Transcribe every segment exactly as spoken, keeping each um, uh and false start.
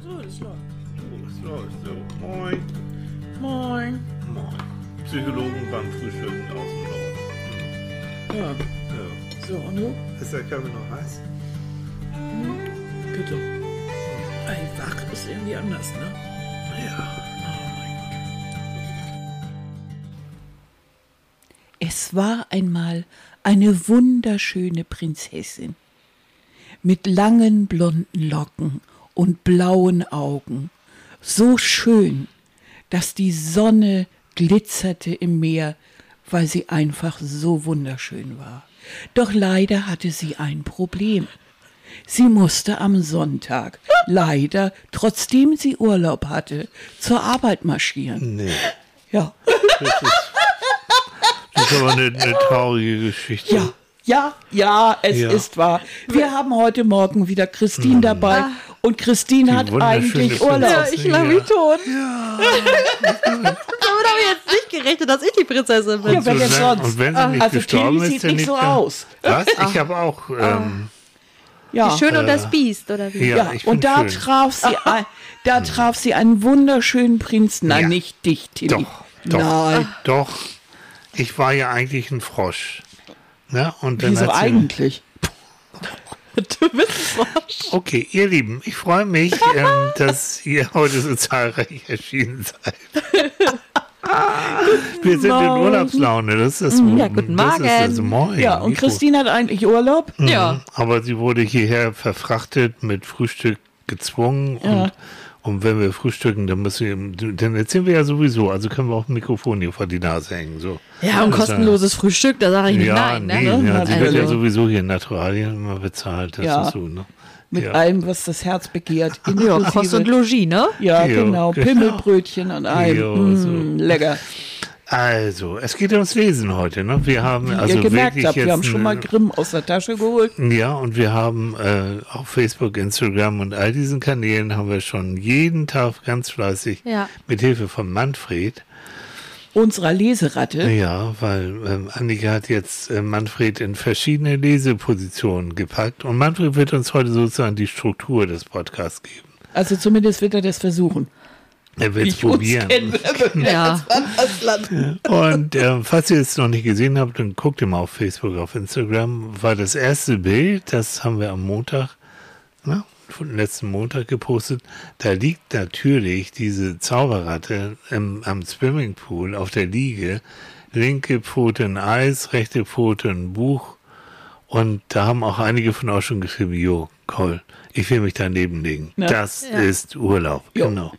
So, das läuft. So, es läuft so. Moin. Moin. Moin. Psychologen beim Frühstücken aus dem Norden. Ja. Ja. So, und du? Ist der Kaffee noch heiß? Bitte. Ey, wach ist irgendwie anders, ne? Ja. Oh mein Gott. Es war einmal eine wunderschöne Prinzessin mit langen blonden Locken und blauen Augen, so schön, dass die Sonne glitzerte im Meer, weil sie einfach so wunderschön war. Doch leider hatte sie ein Problem. Sie musste am Sonntag, leider, trotzdem sie Urlaub hatte, zur Arbeit marschieren. Nee. Ja, Das ist, das ist aber eine, eine traurige Geschichte. ja, ja, ja, es Ja. ist wahr. Wir haben heute Morgen wieder Christine dabei und Christine Die hat wunderschöne eigentlich Urlaub. Ja, Prinzessin. ich lach mich tot. Ja. Damit habe ich jetzt nicht gerechnet, dass ich die Prinzessin bin. Ja, wer So denn lang- sonst? Und wenn sie nicht Also gestorben Tilly ist, sieht dann nicht so der- aus. Was? Ich habe auch... Ähm, Ja, Die Schöne und das Biest, oder wie? ja, ja. ich bin Und da schön. traf sie, ein, da traf sie einen wunderschönen Prinz. Nein, Ja. nicht dich, Tilly. Doch, doch, Nein. doch. Ich war ja eigentlich ein Frosch. Ne? Und dann Wieso hat sie- eigentlich? Du bist ein Frosch. Okay, ihr Lieben, ich freue mich, ähm, dass ihr heute so zahlreich erschienen seid. Wir sind in Urlaubslaune, das ist das Ja, guten das Morgen. Ist also moin. Ja, und Nico. Christine hat eigentlich Urlaub. Ja. Aber sie wurde hierher verfrachtet, mit Frühstück gezwungen und, und wenn wir frühstücken, dann müssen wir, dann erzählen wir ja sowieso, also können wir auch ein Mikrofon hier vor die Nase hängen. So. Ja, und Das ist kostenloses Frühstück, da sage ich nicht ja, nein. nee, Ne? ja, sie wird ja Also- sowieso hier in Naturalien immer bezahlt, das Ja. ist so, ne? Mit ja. allem, was das Herz begehrt. Ja, inklusive- Kost und Logis, ne? Ja, Jo, genau. genau. Pimmelbrötchen und allem. Jo, Mm, so. lecker. Also, es geht ums Lesen heute, ne? Wir haben Wie also ihr gemerkt wirklich habt, jetzt wir haben schon mal ein- Grimm aus der Tasche geholt. ja, und wir haben äh, auf Facebook, Instagram und all diesen Kanälen haben wir schon jeden Tag ganz fleißig Ja. mit Hilfe von Manfred. Unserer Leseratte. Ja, weil ähm, Annika hat jetzt äh, Manfred in verschiedene Lesepositionen gepackt und Manfred wird uns heute sozusagen die Struktur des Podcasts geben. Also zumindest wird er das versuchen. Er wird es Ich uns probieren. kennen, wir Ja. ins Wandersland. Und ähm, falls ihr es noch nicht gesehen habt, dann guckt ihr mal auf Facebook, auf Instagram, weil das erste Bild, das haben wir am Montag, ne, von letzten Montag gepostet, da liegt natürlich diese Zauberratte im, am Swimmingpool auf der Liege, linke Pfote ein Eis, rechte Pfote ein Buch und da haben auch einige von euch schon geschrieben, jo, Cole, ich will mich daneben legen. Ja. Das Ja. ist Urlaub, Jo. genau.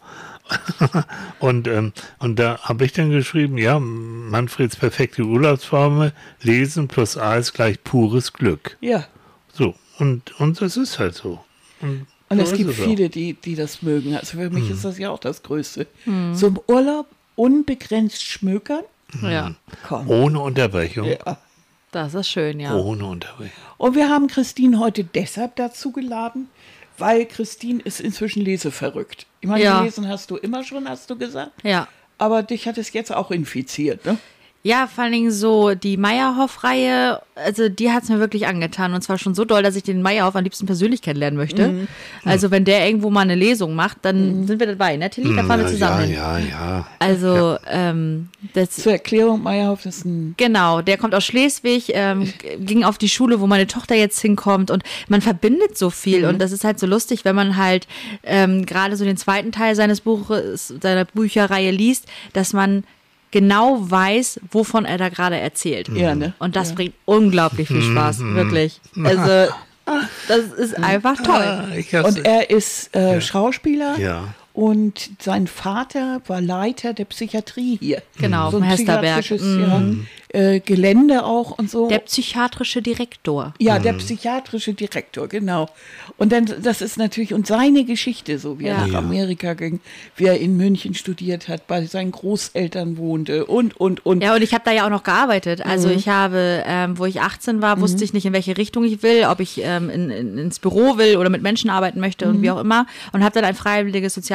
und, ähm, und da habe ich dann geschrieben, ja, Manfreds perfekte Urlaubsformel, Lesen plus A ist gleich pures Glück. Ja. So, und, und das ist halt so. Und, Und so es ist gibt auch. viele, die, die das mögen. Also für Hm. mich ist das ja auch das Größte. So im Urlaub unbegrenzt schmökern. Ja, Komm. Ohne Unterbrechung. Ja. das ist schön, ja. Ohne Unterbrechung. Und wir haben Christine heute deshalb dazu geladen, weil Christine ist inzwischen leseverrückt. Ich meine, Ja. gelesen hast du immer schon, hast du gesagt. Ja. Aber dich hat es jetzt auch infiziert, ne? Ja, vor allen Dingen so die Meyerhoff-Reihe, also die hat es mir wirklich angetan. Und zwar schon so doll, dass ich den Meyerhoff am liebsten persönlich kennenlernen möchte. Mhm. Also wenn der irgendwo mal eine Lesung macht, dann sind wir dabei, ne, Tilly? Da fahren wir zusammen hin. Ja, ja, ja. Also, ähm, das, Zur Erklärung, Meyerhoff ist ein... genau, der kommt aus Schleswig, ähm, g- ging auf die Schule, wo meine Tochter jetzt hinkommt und man verbindet so viel und das ist halt so lustig, wenn man halt ähm, gerade so den zweiten Teil seines Buches, seiner Bücherreihe liest, dass man genau weiß, wovon er da gerade erzählt. Ja, ne? Und das bringt unglaublich viel Spaß, wirklich. Also, das ist einfach toll. Ah, ich hab's- Und er ist äh, Schauspieler. Ja. Und sein Vater war Leiter der Psychiatrie hier. Genau, so vom ein Hesterberg. psychiatrisches ja, äh, Gelände auch und so. Der psychiatrische Direktor. ja, der psychiatrische Direktor, genau. Und dann, das ist natürlich, und seine Geschichte, so wie er Ja. nach Ja. Amerika ging, wie er in München studiert hat, bei seinen Großeltern wohnte und, und, und. Ja, und ich habe da ja auch noch gearbeitet. Also ich habe, ähm, wo ich achtzehn war, wusste ich nicht, in welche Richtung ich will, ob ich ähm, in, in, ins Büro will oder mit Menschen arbeiten möchte und wie auch immer. Und habe dann ein freiwilliges soziales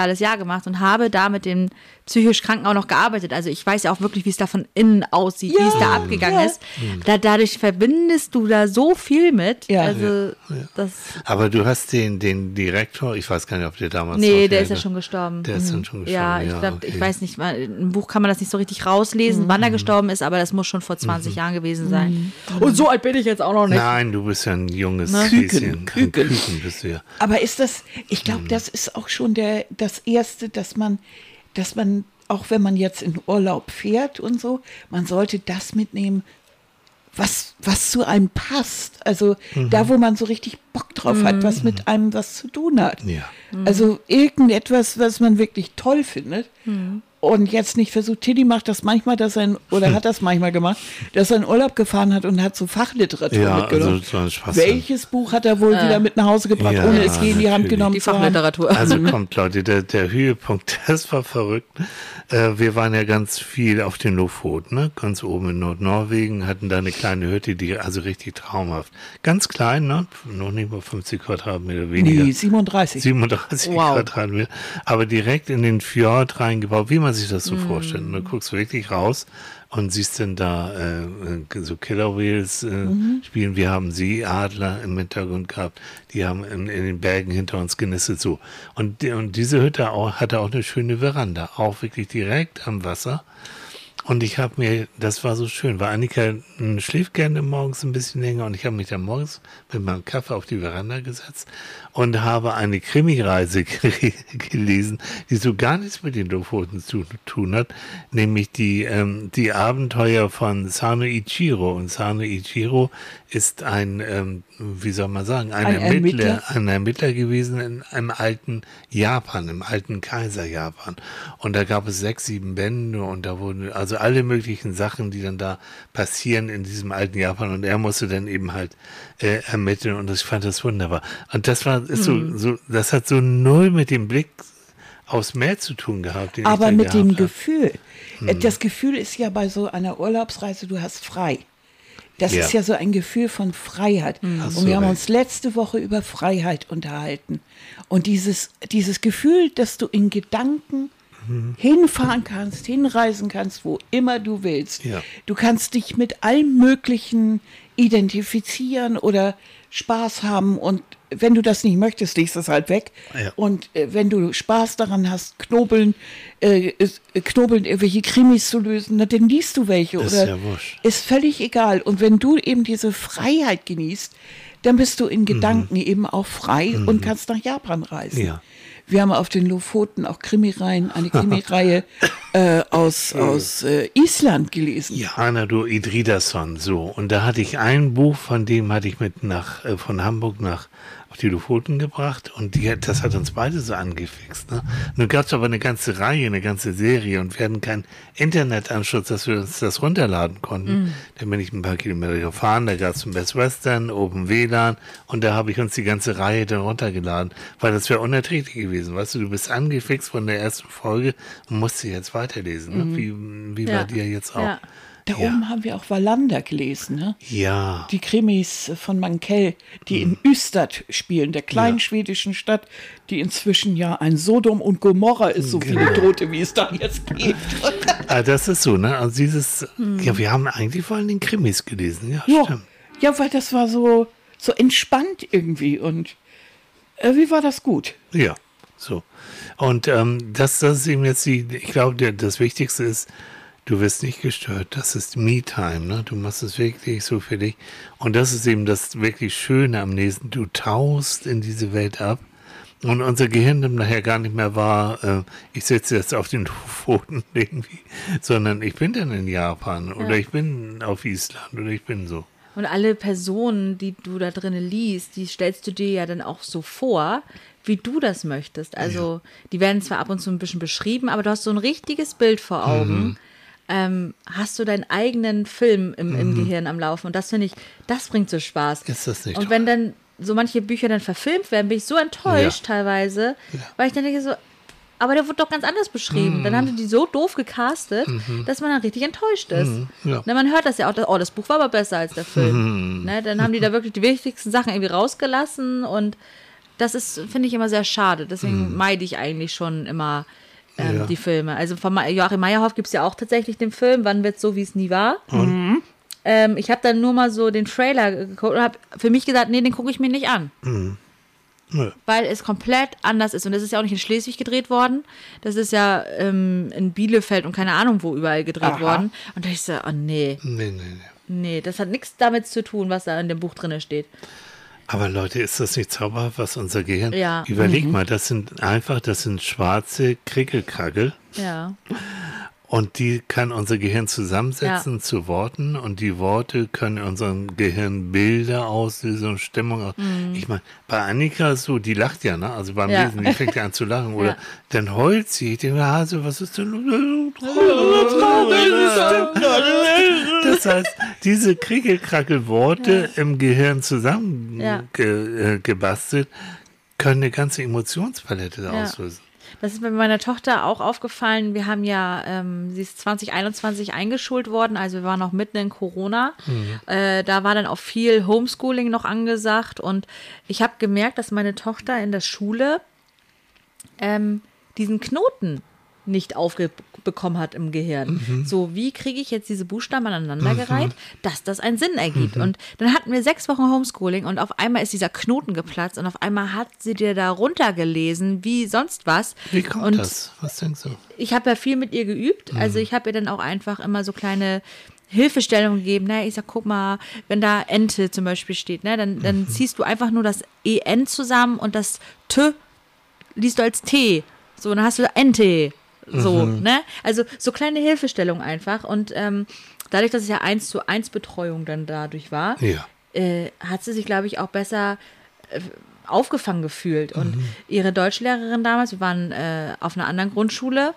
soziales Jahr gemacht und habe da mit den psychisch Kranken auch noch gearbeitet. Also ich weiß ja auch wirklich, wie es da von innen aussieht, Ja, wie es da abgegangen ja. ist. Da, dadurch verbindest du da so viel mit. Ja. Also Ja, ja. das. Aber du hast den, den Direktor, ich weiß gar nicht, ob der damals Nee, noch der ist ja lebte. schon gestorben. Der ist dann schon gestorben. Ja, ich ja, glaube, okay. ich weiß nicht, mal, im Buch kann man das nicht so richtig rauslesen, wann er gestorben ist, aber das muss schon vor zwanzig Jahren gewesen sein. Und so alt bin ich jetzt auch noch nicht. Nein, du bist ja ein junges Ne? Häschen. Küken, Küken. Ein Küken bist du ja. Aber ist das, ich glaube, das ist auch schon der, das Erste, dass man, dass man, auch wenn man jetzt in Urlaub fährt und so, man sollte das mitnehmen, was, was zu einem passt. Also da, wo man so richtig Bock drauf hat, was mit einem was zu tun hat. Ja. Also irgendetwas, was man wirklich toll findet. Und jetzt nicht versucht, Tilly macht das manchmal, dass er, in, oder hat das manchmal gemacht, dass er in Urlaub gefahren hat und hat so Fachliteratur Ja, mitgenommen. also so ein Spaß. Welches Buch hat er wohl wieder mit nach Hause gebracht, Ja, ohne es je in die Hand natürlich. genommen Die zu haben? Fachliteratur. Also kommt, Leute, der, der Höhepunkt, das war verrückt. Äh, wir waren ja ganz viel auf den Lofoten, ne? Ganz oben in Nordnorwegen, hatten da eine kleine Hütte, die also richtig traumhaft. Ganz klein, ne? Noch nicht mal fünfzig Quadratmeter weniger. Nee, siebenunddreißig. siebenunddreißig Wow. Quadratmeter, aber direkt in den Fjord reingebaut, wie man sich das so vorstellt. Und du guckst wirklich raus und siehst dann da äh, so Killer Whales äh, spielen. Wir haben Seeadler im Hintergrund gehabt, die haben in, in den Bergen hinter uns genistet so. Und, die- und diese Hütte auch, hatte auch eine schöne Veranda, auch wirklich direkt am Wasser. Und ich habe mir, das war so schön, weil Annika mh, schläft gerne morgens ein bisschen länger und ich habe mich dann morgens mit meinem Kaffee auf die Veranda gesetzt und habe eine Krimireise ge- gelesen, die so gar nichts mit den Lofoten zu tun hat, nämlich die, ähm, die Abenteuer von Sano Ichiro. Und Sano Ichiro ist ein, ähm, wie soll man sagen, ein, Ein Ermittler, Ermittler? ein Ermittler gewesen in einem alten Japan, im alten Kaiser Japan. Und da gab es sechs, sieben Bände und da wurden also alle möglichen Sachen, die dann da passieren in diesem alten Japan. Und er musste dann eben halt äh, ermitteln und das, ich fand das wunderbar. Und das war ist so, so, das hat so null mit dem Blick aufs Meer zu tun gehabt. Den ich Aber da mit dem gehabt hab. Gefühl. Das Gefühl ist ja bei so einer Urlaubsreise, du hast frei. Das Ja. ist ja so ein Gefühl von Freiheit. Hast Und du wir haben recht. uns letzte Woche über Freiheit unterhalten. Und dieses, dieses Gefühl, dass du in Gedanken hinfahren kannst, hinreisen kannst, wo immer du willst. Ja. Du kannst dich mit allem Möglichen identifizieren oder Spaß haben und wenn du das nicht möchtest, legst du es halt weg. Ja. Und äh, wenn du Spaß daran hast, knobeln, äh, ist- äh, knobeln, irgendwelche Krimis zu lösen, na, dann liest du welche. Ist oder ja wurscht. ist völlig egal. Und wenn du eben diese Freiheit genießt, dann bist du in Gedanken eben auch frei und kannst nach Japan reisen. Ja. Wir haben auf den Lofoten auch Krimireihen, eine Krimireihe äh, aus, aus äh, Island gelesen. Ja, Anado Idridason, so. Und da hatte ich ein Buch, von dem hatte ich mit nach, äh, von Hamburg nach auf die Lofoten gebracht und die, hat- das hat uns beide so angefixt. Ne? Nun gab es aber eine ganze Reihe, eine ganze Serie und wir hatten keinen Internetanschluss, dass wir uns das runterladen konnten. Dann bin ich ein paar Kilometer gefahren, da gab es ein Best Western, Open W L A N und da habe ich uns die ganze Reihe dann runtergeladen, weil das wäre unerträglich gewesen. Weißt du, du bist angefixt von der ersten Folge und musst sie jetzt weiterlesen. Ne? Wie, wie bei Ja. dir jetzt auch. Ja. Da Ja. oben haben wir auch Wallander gelesen, ne? Ja. Die Krimis von Mankell, die in Ystad spielen, der kleinen schwedischen Stadt, die inzwischen ja ein Sodom und Gomorra ist, so viele Tote, wie es da jetzt gibt. Ah, das ist so, ne? Also dieses, ja, wir haben eigentlich vor allem den Krimis gelesen, ja, ja. stimmt. ja, weil das war so, so entspannt irgendwie und irgendwie war das gut. Ja, so. Und ähm, das, das ist eben jetzt die, ich glaube, der, das Wichtigste ist, du wirst nicht gestört. Das ist Me-Time, ne? Du machst es wirklich so für dich. Und das ist eben das wirklich Schöne am Nächsten. Du tauchst in diese Welt ab. Und unser Gehirn nimmt nachher gar nicht mehr wahr, äh, ich sitze jetzt auf den Lofoten irgendwie, sondern ich bin dann in Japan oder ich bin auf Island oder ich bin so. Und alle Personen, die du da drinnen liest, die stellst du dir ja dann auch so vor, wie du das möchtest. Also die werden zwar ab und zu ein bisschen beschrieben, aber du hast so ein richtiges Bild vor Augen. Ähm, hast du deinen eigenen Film im, im Gehirn am Laufen. Und das finde ich, das bringt so Spaß. Ist das nicht Und toll? wenn dann so manche Bücher dann verfilmt werden, bin ich so enttäuscht Ja. teilweise, weil ich dann denke so, aber der wurde doch ganz anders beschrieben. Dann haben die die so doof gecastet, dass man dann richtig enttäuscht ist. ja. Na, man hört das ja auch, dass, oh, das Buch war aber besser als der Film. Ne, dann haben die da wirklich die wichtigsten Sachen irgendwie rausgelassen und das ist, finde ich, immer sehr schade. Deswegen meide ich eigentlich schon immer ähm, Ja. die Filme. Also von Ma- Joachim Meyerhoff gibt es ja auch tatsächlich den Film, Wann wird's so, wie es nie war. Und? Ähm, ich habe dann nur mal so den Trailer geguckt und habe für mich gesagt, nee, den gucke ich mir nicht an. Nö. Weil es komplett anders ist. Und das ist ja auch nicht in Schleswig gedreht worden. Das ist ja ähm, in Bielefeld und keine Ahnung wo überall gedreht Aha. worden. Und da ich so, oh nee, Nee, nee, nee. nee, das hat nichts damit zu tun, was da in dem Buch drin steht. Aber Leute, ist das nicht zauberhaft, was unser Gehirn... Ja. Überleg mal, das sind einfach, das sind schwarze Krickelkrackel. Ja. Und die kann unser Gehirn zusammensetzen ja. zu Worten und die Worte können in unserem Gehirn Bilder auslösen und Stimmung aus. Mhm. Ich meine, bei Annika so, die lacht ja, ne? Also beim ja. Lesen, die fängt ja an zu lachen. Oder ja. dann heult sie. Ich denke, also, was ist denn? Das heißt, diese Krickelkrackel-Worte ja. im Gehirn zusammengebastelt, ja. können eine ganze Emotionspalette ja. auslösen. Das ist bei meiner Tochter auch aufgefallen. Wir haben ja, ähm, sie ist zwanzig einundzwanzig eingeschult worden, also wir waren noch mitten in Corona. Mhm. Äh, da war dann auch viel Homeschooling noch angesagt und ich habe gemerkt, dass meine Tochter in der Schule ähm, diesen Knoten nicht aufbekommen hat im Gehirn. Mhm. So, wie kriege ich jetzt diese Buchstaben aneinandergereiht, mhm. dass das einen Sinn ergibt? Mhm. Und dann hatten wir sechs Wochen Homeschooling und auf einmal ist dieser Knoten geplatzt und auf einmal hat sie dir da runtergelesen, wie sonst was. Wie kommt und das? Was denkst du? Ich habe ja viel mit ihr geübt. Mhm. Also ich habe ihr dann auch einfach immer so kleine Hilfestellungen gegeben. Ne? Ich sag, guck mal, wenn da Ente zum Beispiel steht, ne? dann, dann mhm. ziehst du einfach nur das E N zusammen und das T liest du als T. So, dann hast du Ente. So, mhm. ne? Also so kleine Hilfestellung einfach. Und ähm, dadurch, dass es ja eins zu eins Betreuung dann dadurch war, ja. äh, hat sie sich, glaube ich, auch besser äh, aufgefangen gefühlt. Und mhm. ihre Deutschlehrerin damals, wir waren äh, auf einer anderen Grundschule,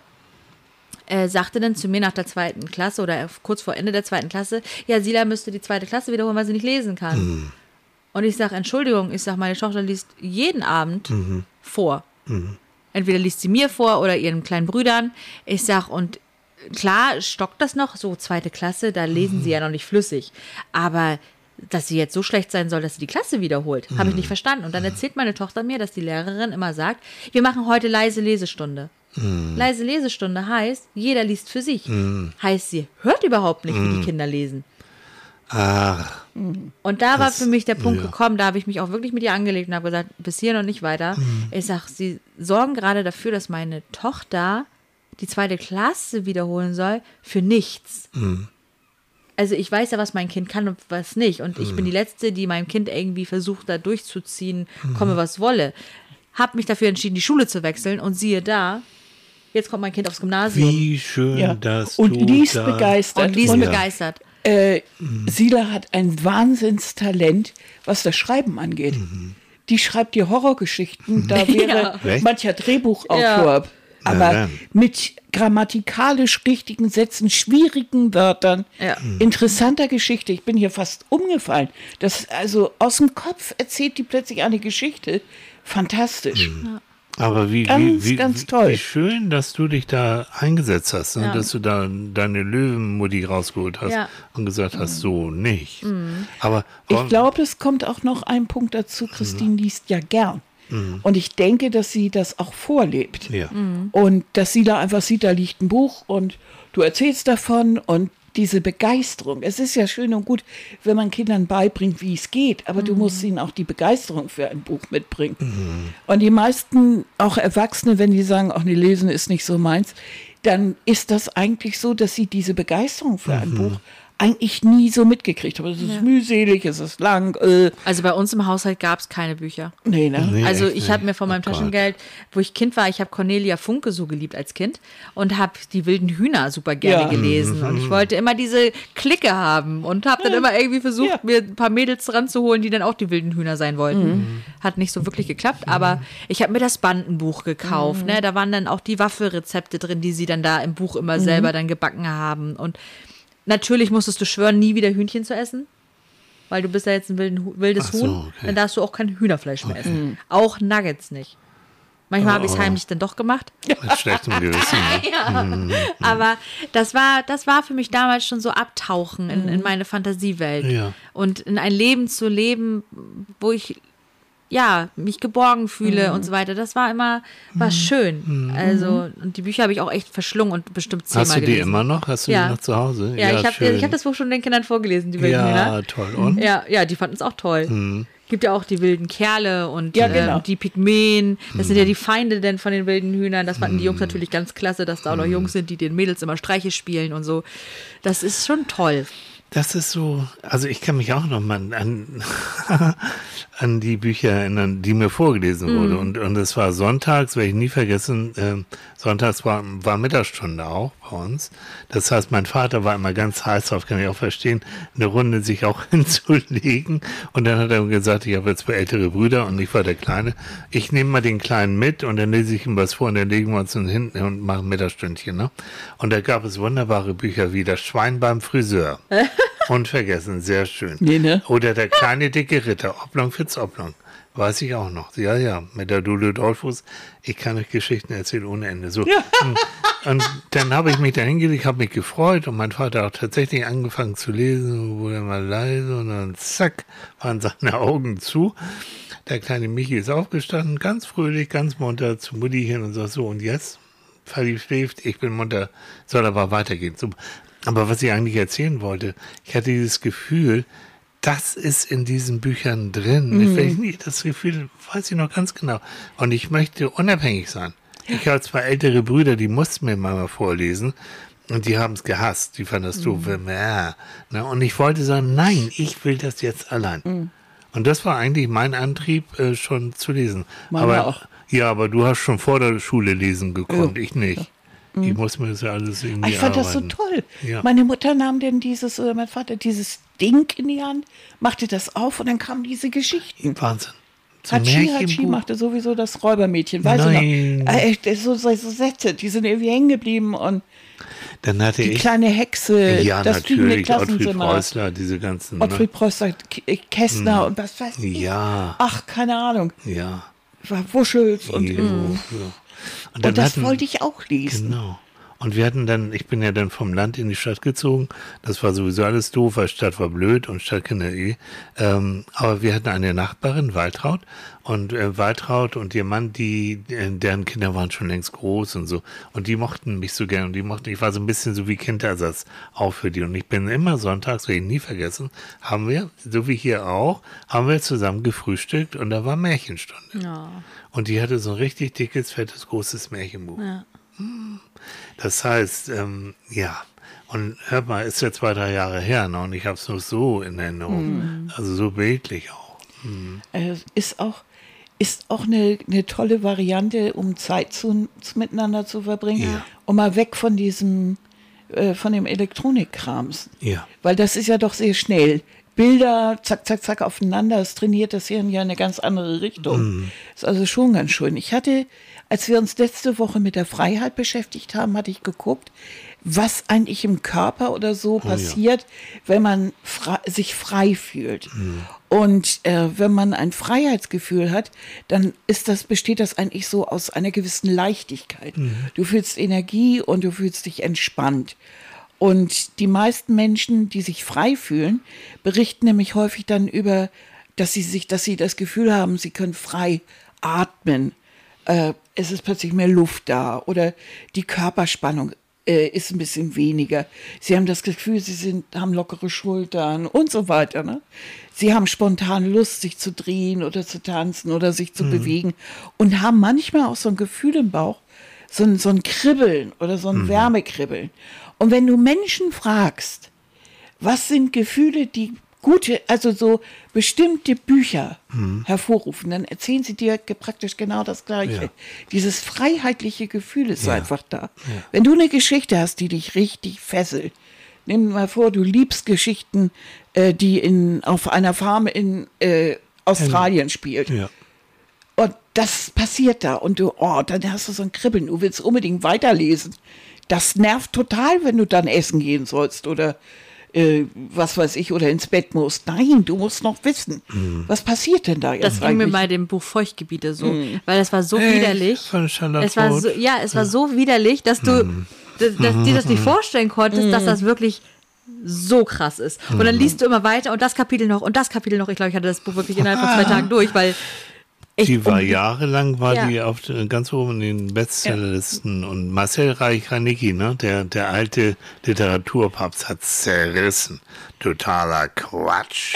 äh, sagte dann zu mir nach der zweiten Klasse oder kurz vor Ende der zweiten Klasse, ja, Sila müsste die zweite Klasse wiederholen, weil sie nicht lesen kann. Mhm. Und ich sage, Entschuldigung, ich sage, meine Tochter liest jeden Abend mhm. vor. Mhm. Entweder liest sie mir vor oder ihren kleinen Brüdern. Ich sag, und klar stockt das noch, so zweite Klasse, da lesen mhm. sie ja noch nicht flüssig. Aber dass sie jetzt so schlecht sein soll, dass sie die Klasse wiederholt, mhm. habe ich nicht verstanden. Und dann erzählt meine Tochter mir, dass die Lehrerin immer sagt, wir machen heute leise Lesestunde. Mhm. Leise Lesestunde heißt, jeder liest für sich. Mhm. Heißt, sie hört überhaupt nicht, mhm. wie die Kinder lesen. Ach. Und da das, war für mich der Punkt ja. gekommen, da habe ich mich auch wirklich mit ihr angelegt und habe gesagt, bis hier noch nicht weiter. Mhm. Ich sage, sie sorgen gerade dafür, dass meine Tochter die zweite Klasse wiederholen soll, für nichts. Mhm. Also ich weiß ja, was mein Kind kann und was nicht. Und ich mhm. bin die Letzte, die meinem Kind irgendwie versucht, da durchzuziehen, mhm. komme was wolle. Habe mich dafür entschieden, die Schule zu wechseln und siehe da, jetzt kommt mein Kind aufs Gymnasium. Wie schön, ja. dass und du liest da begeistert. Und liest und, begeistert. Äh, mhm. Sila hat ein Wahnsinnstalent, was das Schreiben angeht. Mhm. Die schreibt dir Horrorgeschichten, da wäre ja. mancher Drehbuchautor. Ja. Aber ja, mit grammatikalisch richtigen Sätzen, schwierigen Wörtern, ja. interessanter Geschichte. Ich bin hier fast umgefallen. Das, also aus dem Kopf erzählt die plötzlich eine Geschichte. Fantastisch. Mhm. Ja. Aber wie, ganz, wie, wie, ganz toll. wie schön, dass du dich da eingesetzt hast, ne? Ja. Dass du da deine Löwenmutti rausgeholt hast ja. und gesagt hast, mhm. so nicht. Mhm. Aber ich glaube, es kommt auch noch ein Punkt dazu. Christine liest ja gern. Mhm. Und ich denke, dass sie das auch vorlebt. Ja. Mhm. Und dass sie da einfach sieht, da liegt ein Buch und du erzählst davon und diese Begeisterung. Es ist ja schön und gut, wenn man Kindern beibringt, wie es geht, aber mhm. du musst ihnen auch die Begeisterung für ein Buch mitbringen. Mhm. Und die meisten, auch Erwachsene, wenn die sagen, ach nee, lesen ist nicht so meins, dann ist das eigentlich so, dass sie diese Begeisterung für ein mhm. Buch eigentlich nie so mitgekriegt haben. Es ist ja. mühselig, es ist lang. Äh. Also bei uns im Haushalt gab es keine Bücher. Nee, ne? Nee, also echt ich nicht. habe mir von meinem Oh Taschengeld, wo ich Kind war, ich habe Cornelia Funke so geliebt als Kind und habe die wilden Hühner super gerne Ja. gelesen. Und ich wollte immer diese Clique haben und habe dann immer irgendwie versucht, Ja. mir ein paar Mädels ranzuholen, die dann auch die wilden Hühner sein wollten. Mhm. Hat nicht so wirklich geklappt, aber ich habe mir das Bandenbuch gekauft. Mhm. Ne? Da waren dann auch die Waffelrezepte drin, die sie dann da im Buch immer Mhm. selber dann gebacken haben. Und natürlich musstest du schwören, nie wieder Hühnchen zu essen, weil du bist ja jetzt ein wilden, wildes Ach so, Huhn. okay. Dann darfst du auch kein Hühnerfleisch mehr essen. Auch Nuggets nicht. Manchmal Oh, habe ich es oh. heimlich dann doch gemacht. Mit schlechtem Gewissen. Ne? Ja. Mhm. Aber das war, das war für mich damals schon so Abtauchen in, in meine Fantasiewelt. Ja. Und in ein Leben zu leben, wo ich ja, mich geborgen fühle Mhm. und so weiter. Das war immer, war schön. Mhm. Also, und die Bücher habe ich auch echt verschlungen und bestimmt zehnmal Hast du die gelesen. immer noch? Hast du Ja. die noch zu Hause? Ja, ich habe schön. ich hab das Buch schon den Kindern vorgelesen, die wilden Ja, Hühner. toll. Und? Ja, ja, die fanden es auch toll. Mhm. Gibt ja auch die wilden Kerle und Ja, genau. ähm, die Pygmäen. Das sind ja die Feinde denn von den wilden Hühnern. Das fanden die Jungs natürlich ganz klasse, dass da auch noch Jungs sind, die den Mädels immer Streiche spielen und so. Das ist schon toll. Das ist so, also ich kann mich auch noch mal an, an die Bücher erinnern, die mir vorgelesen wurde. Und, und es war sonntags, werde ich nie vergessen, äh, sonntags war, war Mittagsstunde auch bei uns. Das heißt, mein Vater war immer ganz heiß drauf, kann ich auch verstehen, eine Runde sich auch hinzulegen. Und dann hat er gesagt, ich habe jetzt zwei ältere Brüder und ich war der Kleine. Ich nehme mal den Kleinen mit und dann lese ich ihm was vor und dann legen wir uns hinten und machen Mittagsstündchen. Ne? Und da gab es wunderbare Bücher wie Das Schwein beim Friseur. Unvergessen, sehr schön. Nee, ne? Oder Der kleine dicke Ritter, Oblong Fitz Oblong. Weiß ich auch noch. Ja, ja, mit der Dudu Dollfuß. Ich kann euch Geschichten erzählen ohne Ende. So. Und dann habe ich mich da hingelegt, habe mich gefreut und mein Vater hat tatsächlich angefangen zu lesen, wurde mal leise und dann zack, waren seine Augen zu. Der kleine Michi ist aufgestanden, ganz fröhlich, ganz munter zu Mutti hin und sagt so, und jetzt? Falli schläft, ich bin munter, soll aber weitergehen. So. Aber was ich eigentlich erzählen wollte, ich hatte dieses Gefühl, das ist in diesen Büchern drin. Mhm. Ich, das Gefühl weiß ich noch ganz genau. Und ich möchte unabhängig sein. Ich habe zwei ältere Brüder, die mussten mir mal vorlesen. Und die haben es gehasst. Die fanden das doof. Mhm. Ja. Und ich wollte sagen, nein, ich will das jetzt allein. Mhm. Und das war eigentlich mein Antrieb, äh, schon zu lesen. Meine aber auch. Ja, aber du hast schon vor der Schule lesen gekonnt, Ja. ich nicht. Ja. Ich muss mir das ja alles irgendwie Ich fand arbeiten. das so toll. Ja. Meine Mutter nahm denn dieses, oder mein Vater, dieses Ding in die Hand, machte das auf und dann kamen diese Geschichten. Wahnsinn. So Hachi Hachi Märchenbuch. machte sowieso das Räubermädchen, weiß Nein. ich noch. Äh, das so, so Sätze, die sind irgendwie hängen geblieben und Dann hatte die ich, kleine Hexe, ja das fliegende natürlich, Ottfried Klassenzimmer. Preußler, diese ganzen, Ottfried Preußler, K- Kästner und was weiß ne? ich. Ja, Ach, keine Ahnung. ja. War Wuschels und, Jo, und, ja. Und, dann das hatten, wollte ich auch lesen. Genau. Und wir hatten dann, ich bin ja dann vom Land in die Stadt gezogen. Das war sowieso alles doof, weil Stadt war blöd und Stadtkinder eh. Ähm, aber wir hatten eine Nachbarin, Waltraud. Und äh, Waltraud und ihr Mann, die, äh, deren Kinder waren schon längst groß und so. Und die mochten mich so gern. Und die mochten, ich war so ein bisschen so wie Kinderersatz auch für die. Und ich bin immer sonntags, werde ich nie vergessen, haben wir, so wie hier auch, haben wir zusammen gefrühstückt und da war Märchenstunde. Ja. Und die hatte so ein richtig dickes, fettes, großes Märchenbuch. Ja. Das heißt, ähm, ja, und hört mal, ist ja zwei, drei Jahre her, ne? Und ich habe es nur so in Erinnerung. Also so bildlich auch. Äh, ist auch, ist auch eine, eine tolle Variante, um Zeit zu, zu miteinander zu verbringen, Ja. um mal weg von diesem, äh, von dem Elektronikkrams. Ja. Weil das ist ja doch sehr schnell. Bilder, zack, zack, zack, aufeinander, es trainiert das Hirn ja in eine ganz andere Richtung. Ist also schon ganz schön. Ich hatte, als wir uns letzte Woche mit der Freiheit beschäftigt haben, hatte ich geguckt, was eigentlich im Körper oder so passiert, wenn man frei, sich frei fühlt. Und äh, wenn man ein Freiheitsgefühl hat, dann ist das, besteht das eigentlich so aus einer gewissen Leichtigkeit. Du fühlst Energie und du fühlst dich entspannt. Und die meisten Menschen, die sich frei fühlen, berichten nämlich häufig dann über, dass sie sich, dass sie das Gefühl haben, sie können frei atmen. Äh, es ist plötzlich mehr Luft da oder die Körperspannung äh, ist ein bisschen weniger. Sie haben das Gefühl, sie sind, haben lockere Schultern und so weiter. Ne? Sie haben spontan Lust, sich zu drehen oder zu tanzen oder sich zu bewegen und haben manchmal auch so ein Gefühl im Bauch, so ein, so ein Kribbeln oder so ein Wärmekribbeln. Und wenn du Menschen fragst, was sind Gefühle, die gute, also so bestimmte Bücher hervorrufen, dann erzählen sie dir ge- praktisch genau das Gleiche. Ja. Dieses freiheitliche Gefühl ist Ja. einfach da. Wenn du eine Geschichte hast, die dich richtig fesselt, nimm mal vor, du liebst Geschichten, äh, die in, auf einer Farm in äh, Australien spielt. Ja. Und das passiert da und du, oh, dann hast du so ein Kribbeln, du willst unbedingt weiterlesen. Das nervt total, wenn du dann essen gehen sollst oder äh, was weiß ich, oder ins Bett musst. Nein, du musst noch wissen, was passiert denn da jetzt Das ging mir eigentlich? bei dem Buch Feuchtgebiete so, weil es war so widerlich. Von Charlotte Es war Roth. so, ja, es war so widerlich, dass du dass, dass dir das nicht vorstellen konntest, dass das wirklich so krass ist. Und dann liest du immer weiter und das Kapitel noch und das Kapitel noch. Ich glaube, ich hatte das Buch wirklich innerhalb von zwei Tagen durch, weil Ich, Die war um- jahrelang, war Ja. die auf äh, ganz oben in den Bestsellerlisten. Und Marcel Reich-Ranicky, ne, der, der alte Literaturpapst, hat zerrissen. Totaler Quatsch.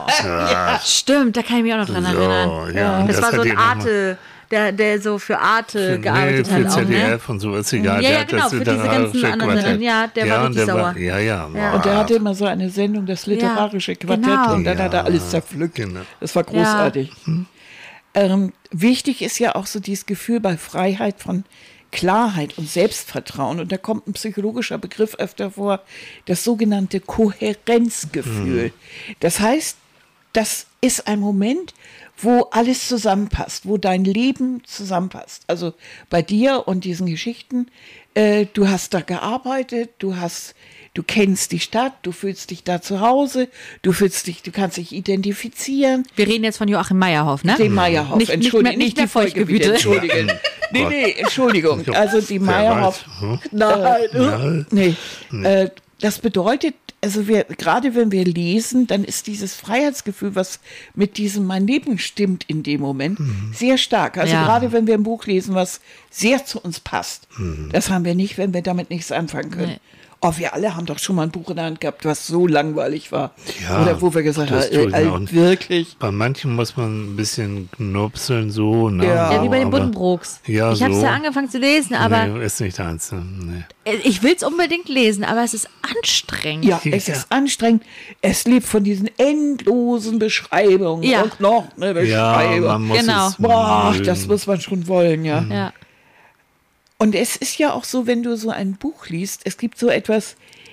Ja, Stimmt, da kann ich mich auch noch dran so, erinnern. ja, und Das, war hat so die ein noch mal- Arte, der, der so für Arte Nee, gearbeitet für hat auch, Z D ne? F und so, ist egal. Ja, der ja, hat genau, das für diese ganzen literarische anderen, Quartett. ja, der war und richtig der sauer. ja, ja. Ja. Und der boah. hatte immer so eine Sendung, das literarische Quartett, genau. und dann hat er alles zerpflückt. Genau. Das war großartig. Hm. Ähm, wichtig ist ja auch so dieses Gefühl bei Freiheit von Klarheit und Selbstvertrauen. Und da kommt ein psychologischer Begriff öfter vor, das sogenannte Kohärenzgefühl. Das heißt, das ist ein Moment, wo alles zusammenpasst, wo dein Leben zusammenpasst. Also bei dir und diesen Geschichten, äh, du hast da gearbeitet, du hast, du kennst die Stadt, du fühlst dich da zu Hause, du fühlst dich, du kannst dich identifizieren. Wir reden jetzt von Joachim Meyerhoff, ne? Den Meyerhoff, Nicht- nicht entschuldige, mehr- nicht mehr die Folge wieder, Feuchtgebiete. entschuldige. Nee, nee, Entschuldigung. Also die Wer Meyerhoff. weiß, hm? Nein, nee. Äh, das bedeutet, also wir, gerade wenn wir lesen, dann ist dieses Freiheitsgefühl, was mit diesem mein Leben stimmt in dem Moment, sehr stark. Also Ja. gerade wenn wir ein Buch lesen, was sehr zu uns passt, das haben wir nicht, wenn wir damit nichts anfangen können. Nee. Oh, wir alle haben doch schon mal ein Buch in der Hand gehabt, was so langweilig war. Ja, Oder wo wir gesagt haben, das tue ich äh, mir auch äh, nicht. wirklich. Bei manchen muss man ein bisschen knupseln, so. Ne? Ja. Ja, wie bei den aber- Buddenbrooks. Ja, ich habe es so. ja angefangen zu lesen, aber Nee, ist nicht deins. Ne? Nee. ich will es unbedingt lesen, aber es ist anstrengend. Ja, es Ja. ist anstrengend. Es lebt von diesen endlosen Beschreibungen. Ja. Und noch eine Ja, Beschreibung. man muss Genau. es Boah, mögen. das muss man schon wollen, ja. Ja. Und es ist ja auch so, wenn du so ein Buch liest, es gibt so etwas,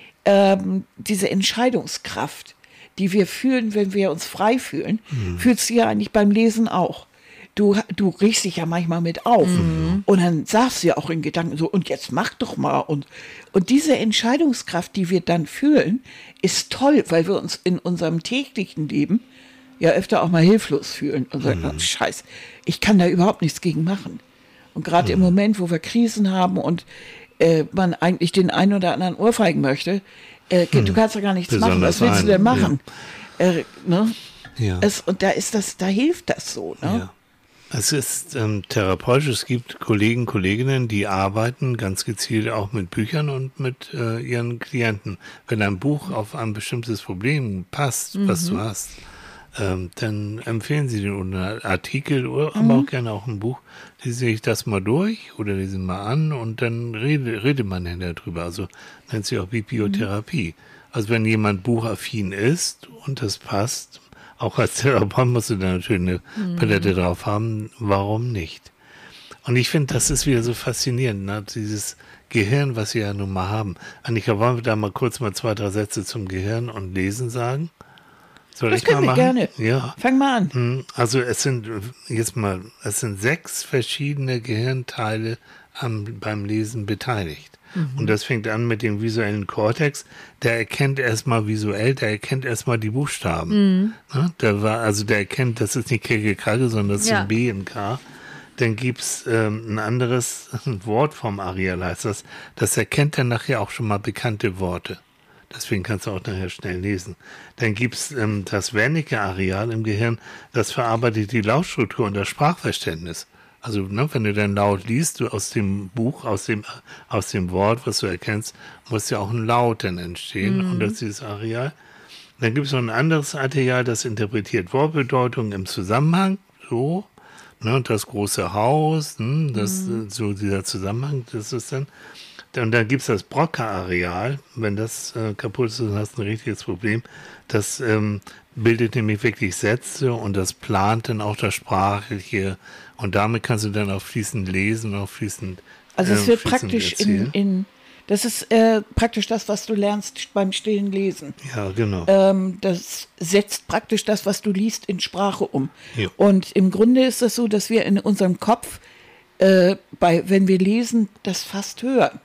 ähm, diese Entscheidungskraft, die wir fühlen, wenn wir uns frei fühlen, fühlst du ja eigentlich beim Lesen auch. Du, du regst dich ja manchmal mit auf. Und dann sagst du ja auch in Gedanken so, und jetzt mach doch mal. Und, und diese Entscheidungskraft, die wir dann fühlen, ist toll, weil wir uns in unserem täglichen Leben ja öfter auch mal hilflos fühlen und sagen, oh, Scheiß, ich kann da überhaupt nichts gegen machen. Und gerade im Moment, wo wir Krisen haben und äh, man eigentlich den einen oder anderen ohrfeigen möchte, äh, du kannst ja gar nichts machen. Besonders Was willst du denn einen, machen? Äh, ne? Ja. es, und da ist das, da hilft das so. Ne? Ja. Es ist ähm, therapeutisch. Es gibt Kollegen, Kolleginnen, die arbeiten ganz gezielt auch mit Büchern und mit äh, ihren Klienten. Wenn ein Buch auf ein bestimmtes Problem passt, was du hast, ähm, dann empfehlen sie den oder Artikel oder aber auch gerne auch ein Buch. Lese ich das mal durch oder lese mal an und dann rede, rede man hinterher drüber. Also nennt sich auch Bibliotherapie. Also wenn jemand buchaffin ist und das passt, auch als Therapeut musst du da natürlich eine Palette drauf haben, warum nicht? Und ich finde, das ist wieder so faszinierend, ne? Dieses Gehirn, was wir ja nun mal haben. Annika, wollen wir da mal kurz mal zwei, drei Sätze zum Gehirn und Lesen sagen? Soll Das ich mal können wir machen? gerne. Ja. Fang mal an. Hm, Also es sind jetzt mal, es sind sechs verschiedene Gehirnteile am, beim Lesen beteiligt. Und das fängt an mit dem visuellen Kortex. Der erkennt erstmal visuell, der erkennt erstmal die Buchstaben. Ne? Der war, also der erkennt, das ist nicht Kecke Kracke, sondern das Ja. sind B und K. Dann gibt's ähm, ein anderes Wort vom Areal, heißt das. Das erkennt dann nachher auch schon mal bekannte Worte. Deswegen kannst du auch nachher schnell lesen. Dann gibt's ähm, das Wernicke-Areal im Gehirn, das verarbeitet die Lautstruktur und das Sprachverständnis. Also, ne, wenn du dann laut liest, du aus dem Buch, aus dem, aus dem Wort, was du erkennst, muss ja auch ein Laut dann entstehen. Und das ist dieses Areal. Dann gibt es noch ein anderes Areal, das interpretiert Wortbedeutungen im Zusammenhang. So, ne, das große Haus, hm, das, äh, so dieser Zusammenhang, das ist dann. Und dann gibt es das Broca-Areal. Wenn das äh, kaputt ist, dann hast du ein richtiges Problem. Das ähm, bildet nämlich wirklich Sätze und das plant dann auch das Sprachliche. Und damit kannst du dann auch fließend lesen und auch fließend Also es äh, wird fließend praktisch in, erzählen. in, das ist äh, praktisch das, was du lernst beim stillen Lesen. Ja, genau. Ähm, das setzt praktisch das, was du liest, in Sprache um. Ja. Und im Grunde ist es so, dass wir in unserem Kopf, äh, bei, wenn wir lesen, das fast hören.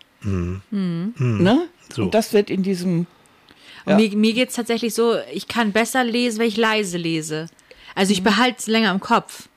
Ne? So. Und das wird in diesem, Und mir, mir geht es tatsächlich so, ich kann besser lesen, wenn ich leise lese. Also ich behalte es länger im Kopf.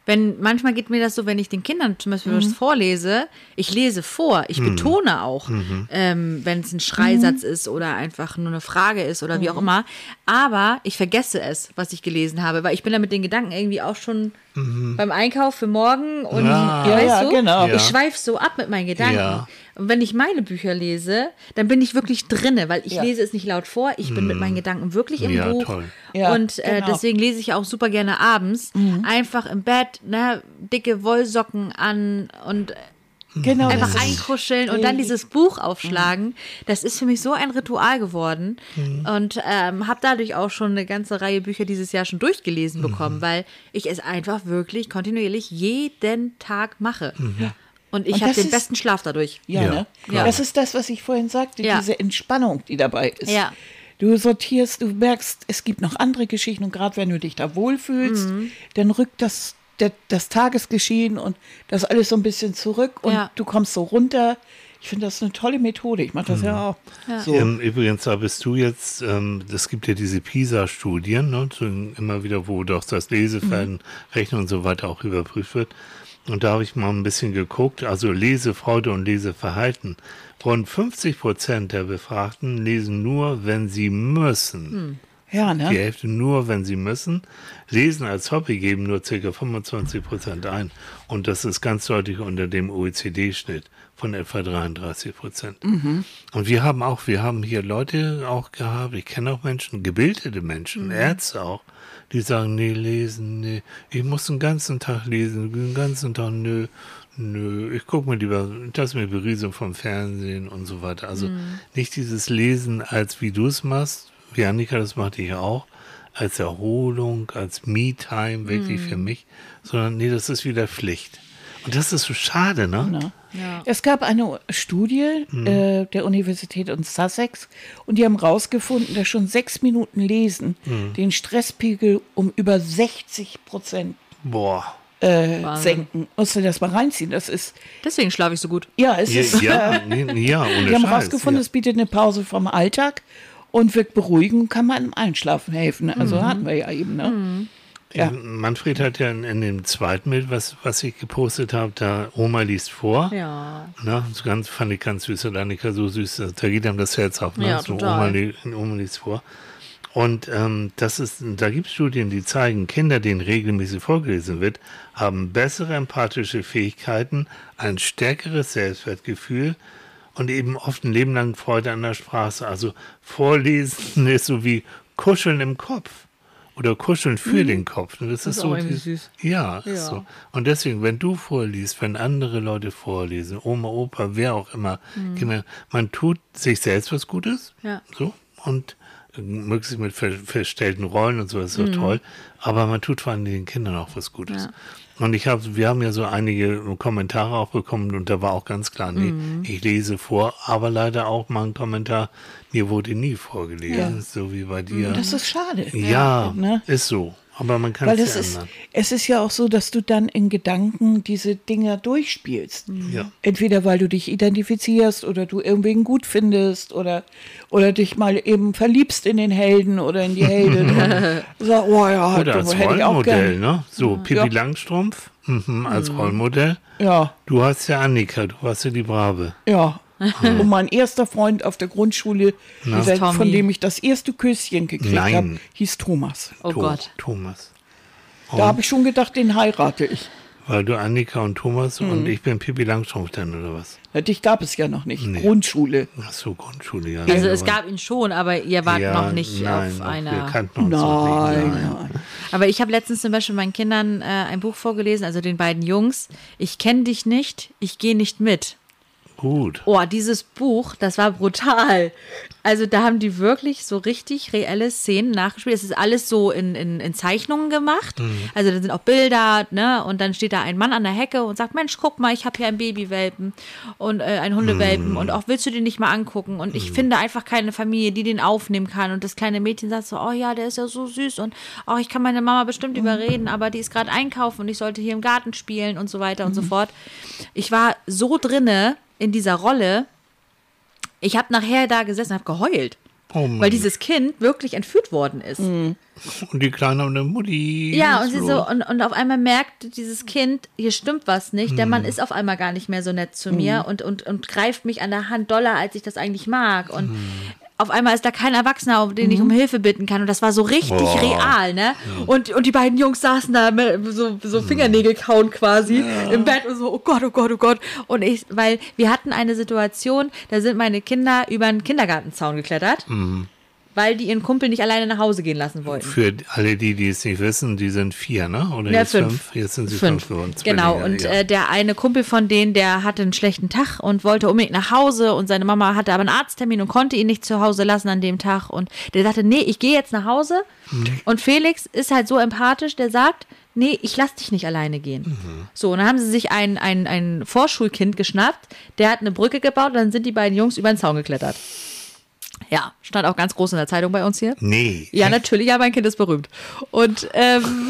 wenn, manchmal geht mir das so, wenn ich den Kindern zum Beispiel was vorlese, ich lese vor, ich betone auch, ähm, wenn es ein Schreisatz ist oder einfach nur eine Frage ist oder wie auch immer, aber ich vergesse es, was ich gelesen habe, weil ich bin da mit den Gedanken irgendwie auch schon beim Einkauf für morgen und Ah. Ja, weißt ja, du, genau. Ja. ich schweife so ab mit meinen Gedanken. Ja. Und wenn ich meine Bücher lese, dann bin ich wirklich drinne, weil ich Ja. lese es nicht laut vor, ich bin mit meinen Gedanken wirklich im Ja, Buch. toll. Ja, und äh, genau. deswegen lese ich auch super gerne abends, einfach im Bett, ne, dicke Wollsocken an und Genau, einfach das ist- einkuscheln und dann dieses Buch aufschlagen. Das ist für mich so ein Ritual geworden und ähm, habe dadurch auch schon eine ganze Reihe Bücher dieses Jahr schon durchgelesen bekommen, weil ich es einfach wirklich kontinuierlich jeden Tag mache. Und ich Und habe das den ist- besten Schlaf dadurch. Ja, Ja, ne? klar. Das ist das, was ich vorhin sagte, Ja. diese Entspannung, die dabei ist. Ja. Du sortierst, du merkst, es gibt noch andere Geschichten und gerade wenn du dich da wohlfühlst, Mhm. dann rückt das, der, das Tagesgeschehen und das alles so ein bisschen zurück und Ja. du kommst so runter. Ich finde das eine tolle Methode. Ich mache das ja auch. So. Ähm, übrigens, da bist du jetzt, ähm, es gibt ja diese PISA-Studien, ne, zu, immer wieder, wo doch das Leseverhalten, Rechnen und so weiter auch überprüft wird. Und da habe ich mal ein bisschen geguckt, also Lesefreude und Leseverhalten. Rund fünfzig Prozent der Befragten lesen nur, wenn sie müssen. Ja, Die ne? Hälfte nur, wenn sie müssen. Lesen als Hobby geben nur ca. fünfundzwanzig Prozent ein. Und das ist ganz deutlich unter dem O E C D-Schnitt von etwa dreiunddreißig Prozent. Und wir haben auch, wir haben hier Leute auch gehabt, ich kenne auch Menschen, gebildete Menschen, Ärzte auch, die sagen, nee, lesen, nee, ich muss den ganzen Tag lesen, den ganzen Tag, nö, nö, ich gucke mir lieber, das mir Berieselung vom Fernsehen und so weiter. Also nicht dieses Lesen als wie du es machst, wie Annika das macht, ich auch, als Erholung, als Me-Time, wirklich für mich, sondern nee, das ist wieder Pflicht. Und das ist so schade, ne? Ne? Ja. Es gab eine Studie äh, der Universität in Sussex und die haben rausgefunden, dass schon sechs Minuten Lesen den Stresspegel um über sechzig Prozent Boah. äh, Wahnsinn. senken. Musst du das mal reinziehen? Das ist, Deswegen schlafe ich so gut. ja, es Ja, ist, ja, äh, nee, ja, ohne die haben Scheiß, rausgefunden, ja. es bietet eine Pause vom Alltag und wirkt beruhigend und kann man im Einschlafen helfen. Also hatten wir ja eben, ne? Ja. Manfred hat ja in, in dem zweiten Bild, was, was ich gepostet habe, da Oma liest vor. Ja. Ne, so ganz, fand ich ganz süß, und Annika so süß, da geht einem das Herz auf, ne? Ja, so total. Oma, li- Oma liest vor. Und ähm, das ist, da gibt es Studien, die zeigen, Kinder, denen regelmäßig vorgelesen wird, haben bessere empathische Fähigkeiten, ein stärkeres Selbstwertgefühl und eben oft ein Leben lang Freude an der Sprache. Also Vorlesen ist so wie Kuscheln im Kopf. Oder kuscheln für den Kopf. Und das, Das ist ist so auch irgendwie die- süß. Ja, ist Ja. so. Und deswegen, wenn du vorliest, wenn andere Leute vorlesen, Oma, Opa, wer auch immer, Kinder, man tut sich selbst was Gutes. Ja. So. Und äh, möglichst mit ver verstellten Rollen und so, das ist so toll. Aber man tut vor allem den Kindern auch was Gutes. Ja. Und ich habe, wir haben ja so einige Kommentare auch bekommen und da war auch ganz klar, nee, ich lese vor, aber leider auch mal ein Kommentar, mir wurde nie vorgelesen, Ja. so wie bei dir. Das ist schade. Ja, Ne? ist so. Aber man kann Weil es es ja ist, ändern. es ist ja auch so, dass du dann in Gedanken diese Dinger durchspielst. Ja. Entweder weil du dich identifizierst oder du irgendwen gut findest oder, oder dich mal eben verliebst in den Helden oder in die Heldin. und sag, oh ja, Oder du als hätte ich auch Rollenmodell, gern. ne? So, Pippi Ja. Langstrumpf mhm, als Rollenmodell. Ja, Du hast ja Annika, du warst ja die Brave. ja. Und mein erster Freund auf der Grundschule, dieser, Tommy. von dem ich das erste Küsschen gekriegt Nein. habe, hieß Thomas. Oh Tho- Gott. Thomas. Da habe ich schon gedacht, den heirate ich. Weil du Annika und Thomas Mhm. und ich bin Pippi Langstrumpf dann, oder was? Dich gab es ja noch nicht. Nee. Grundschule. Ach so, Grundschule, ja. Also es aber- gab ihn schon, aber ihr wart ja, noch nicht nein, auf noch, einer. Wir kannten uns noch nicht. Nein, Nein. nein. Aber ich habe letztens zum Beispiel meinen Kindern äh, ein Buch vorgelesen, also den beiden Jungs. Ich kenne dich nicht, ich gehe nicht mit. Gut. Oh, dieses Buch, das war brutal. Also da haben die wirklich so richtig reelle Szenen nachgespielt. Es ist alles so in, in, in Zeichnungen gemacht. Also da sind auch Bilder, ne? Und dann steht da ein Mann an der Hecke und sagt, Mensch, guck mal, ich habe hier einen Babywelpen und äh, einen Hundewelpen und auch willst du den nicht mal angucken? Und ich finde einfach keine Familie, die den aufnehmen kann. Und das kleine Mädchen sagt so, oh ja, der ist ja so süß und oh, ich kann meine Mama bestimmt überreden, aber die ist gerade einkaufen und ich sollte hier im Garten spielen und so weiter und so fort. Ich war so drinne in dieser Rolle. Ich habe nachher da gesessen und habe geheult. Oh Mann. weil dieses Kind wirklich entführt worden ist. Mhm. Und die Kleine und der Mutti. Ja, und sie so. so, und, und auf einmal merkt dieses Kind, hier stimmt was nicht. Der Mann ist auf einmal gar nicht mehr so nett zu mir und, und, und greift mich an der Hand doller, als ich das eigentlich mag. Und auf einmal ist da kein Erwachsener, auf den ich um Hilfe bitten kann. Und das war so richtig Boah. real, ne? Und, und die beiden Jungs saßen da mit so, so Fingernägel kauen quasi ja. im Bett und so, oh Gott, oh Gott, oh Gott. Und ich, weil wir hatten eine Situation, da sind meine Kinder über einen Kindergartenzaun geklettert. Mhm. Weil die ihren Kumpel nicht alleine nach Hause gehen lassen wollten. Für alle die, die es nicht wissen, die sind vier, ne? Oder ja, jetzt fünf. fünf? Jetzt sind sie fünf, fünf geworden. Genau, und ja. äh, der eine Kumpel von denen, der hatte einen schlechten Tag und wollte unbedingt nach Hause und seine Mama hatte aber einen Arzttermin und konnte ihn nicht zu Hause lassen an dem Tag und der sagte, nee, ich gehe jetzt nach Hause mhm. und Felix ist halt so empathisch, der sagt, nee, ich lass dich nicht alleine gehen. Mhm. So, und dann haben sie sich ein, ein, ein Vorschulkind geschnappt, der hat eine Brücke gebaut und dann sind die beiden Jungs über den Zaun geklettert. Ja, stand auch ganz groß in der Zeitung bei uns hier. Nee. Ja, natürlich, ja, mein Kind ist berühmt. Und ähm,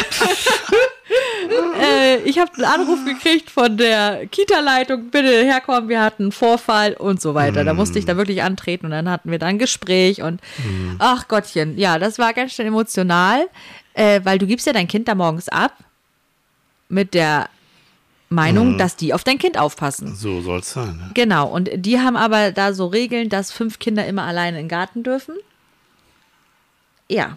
äh, ich habe einen Anruf gekriegt von der Kita-Leitung, bitte herkommen, wir hatten einen Vorfall und so weiter. Da musste ich da wirklich antreten und dann hatten wir da ein Gespräch und mm. ach Gottchen, ja, das war ganz schön emotional, äh, weil du gibst ja dein Kind da morgens ab mit der Meinung, mhm. dass die auf dein Kind aufpassen. So soll es sein. Ne? Genau, und die haben aber da so Regeln, dass fünf Kinder immer alleine in den Garten dürfen. Ja.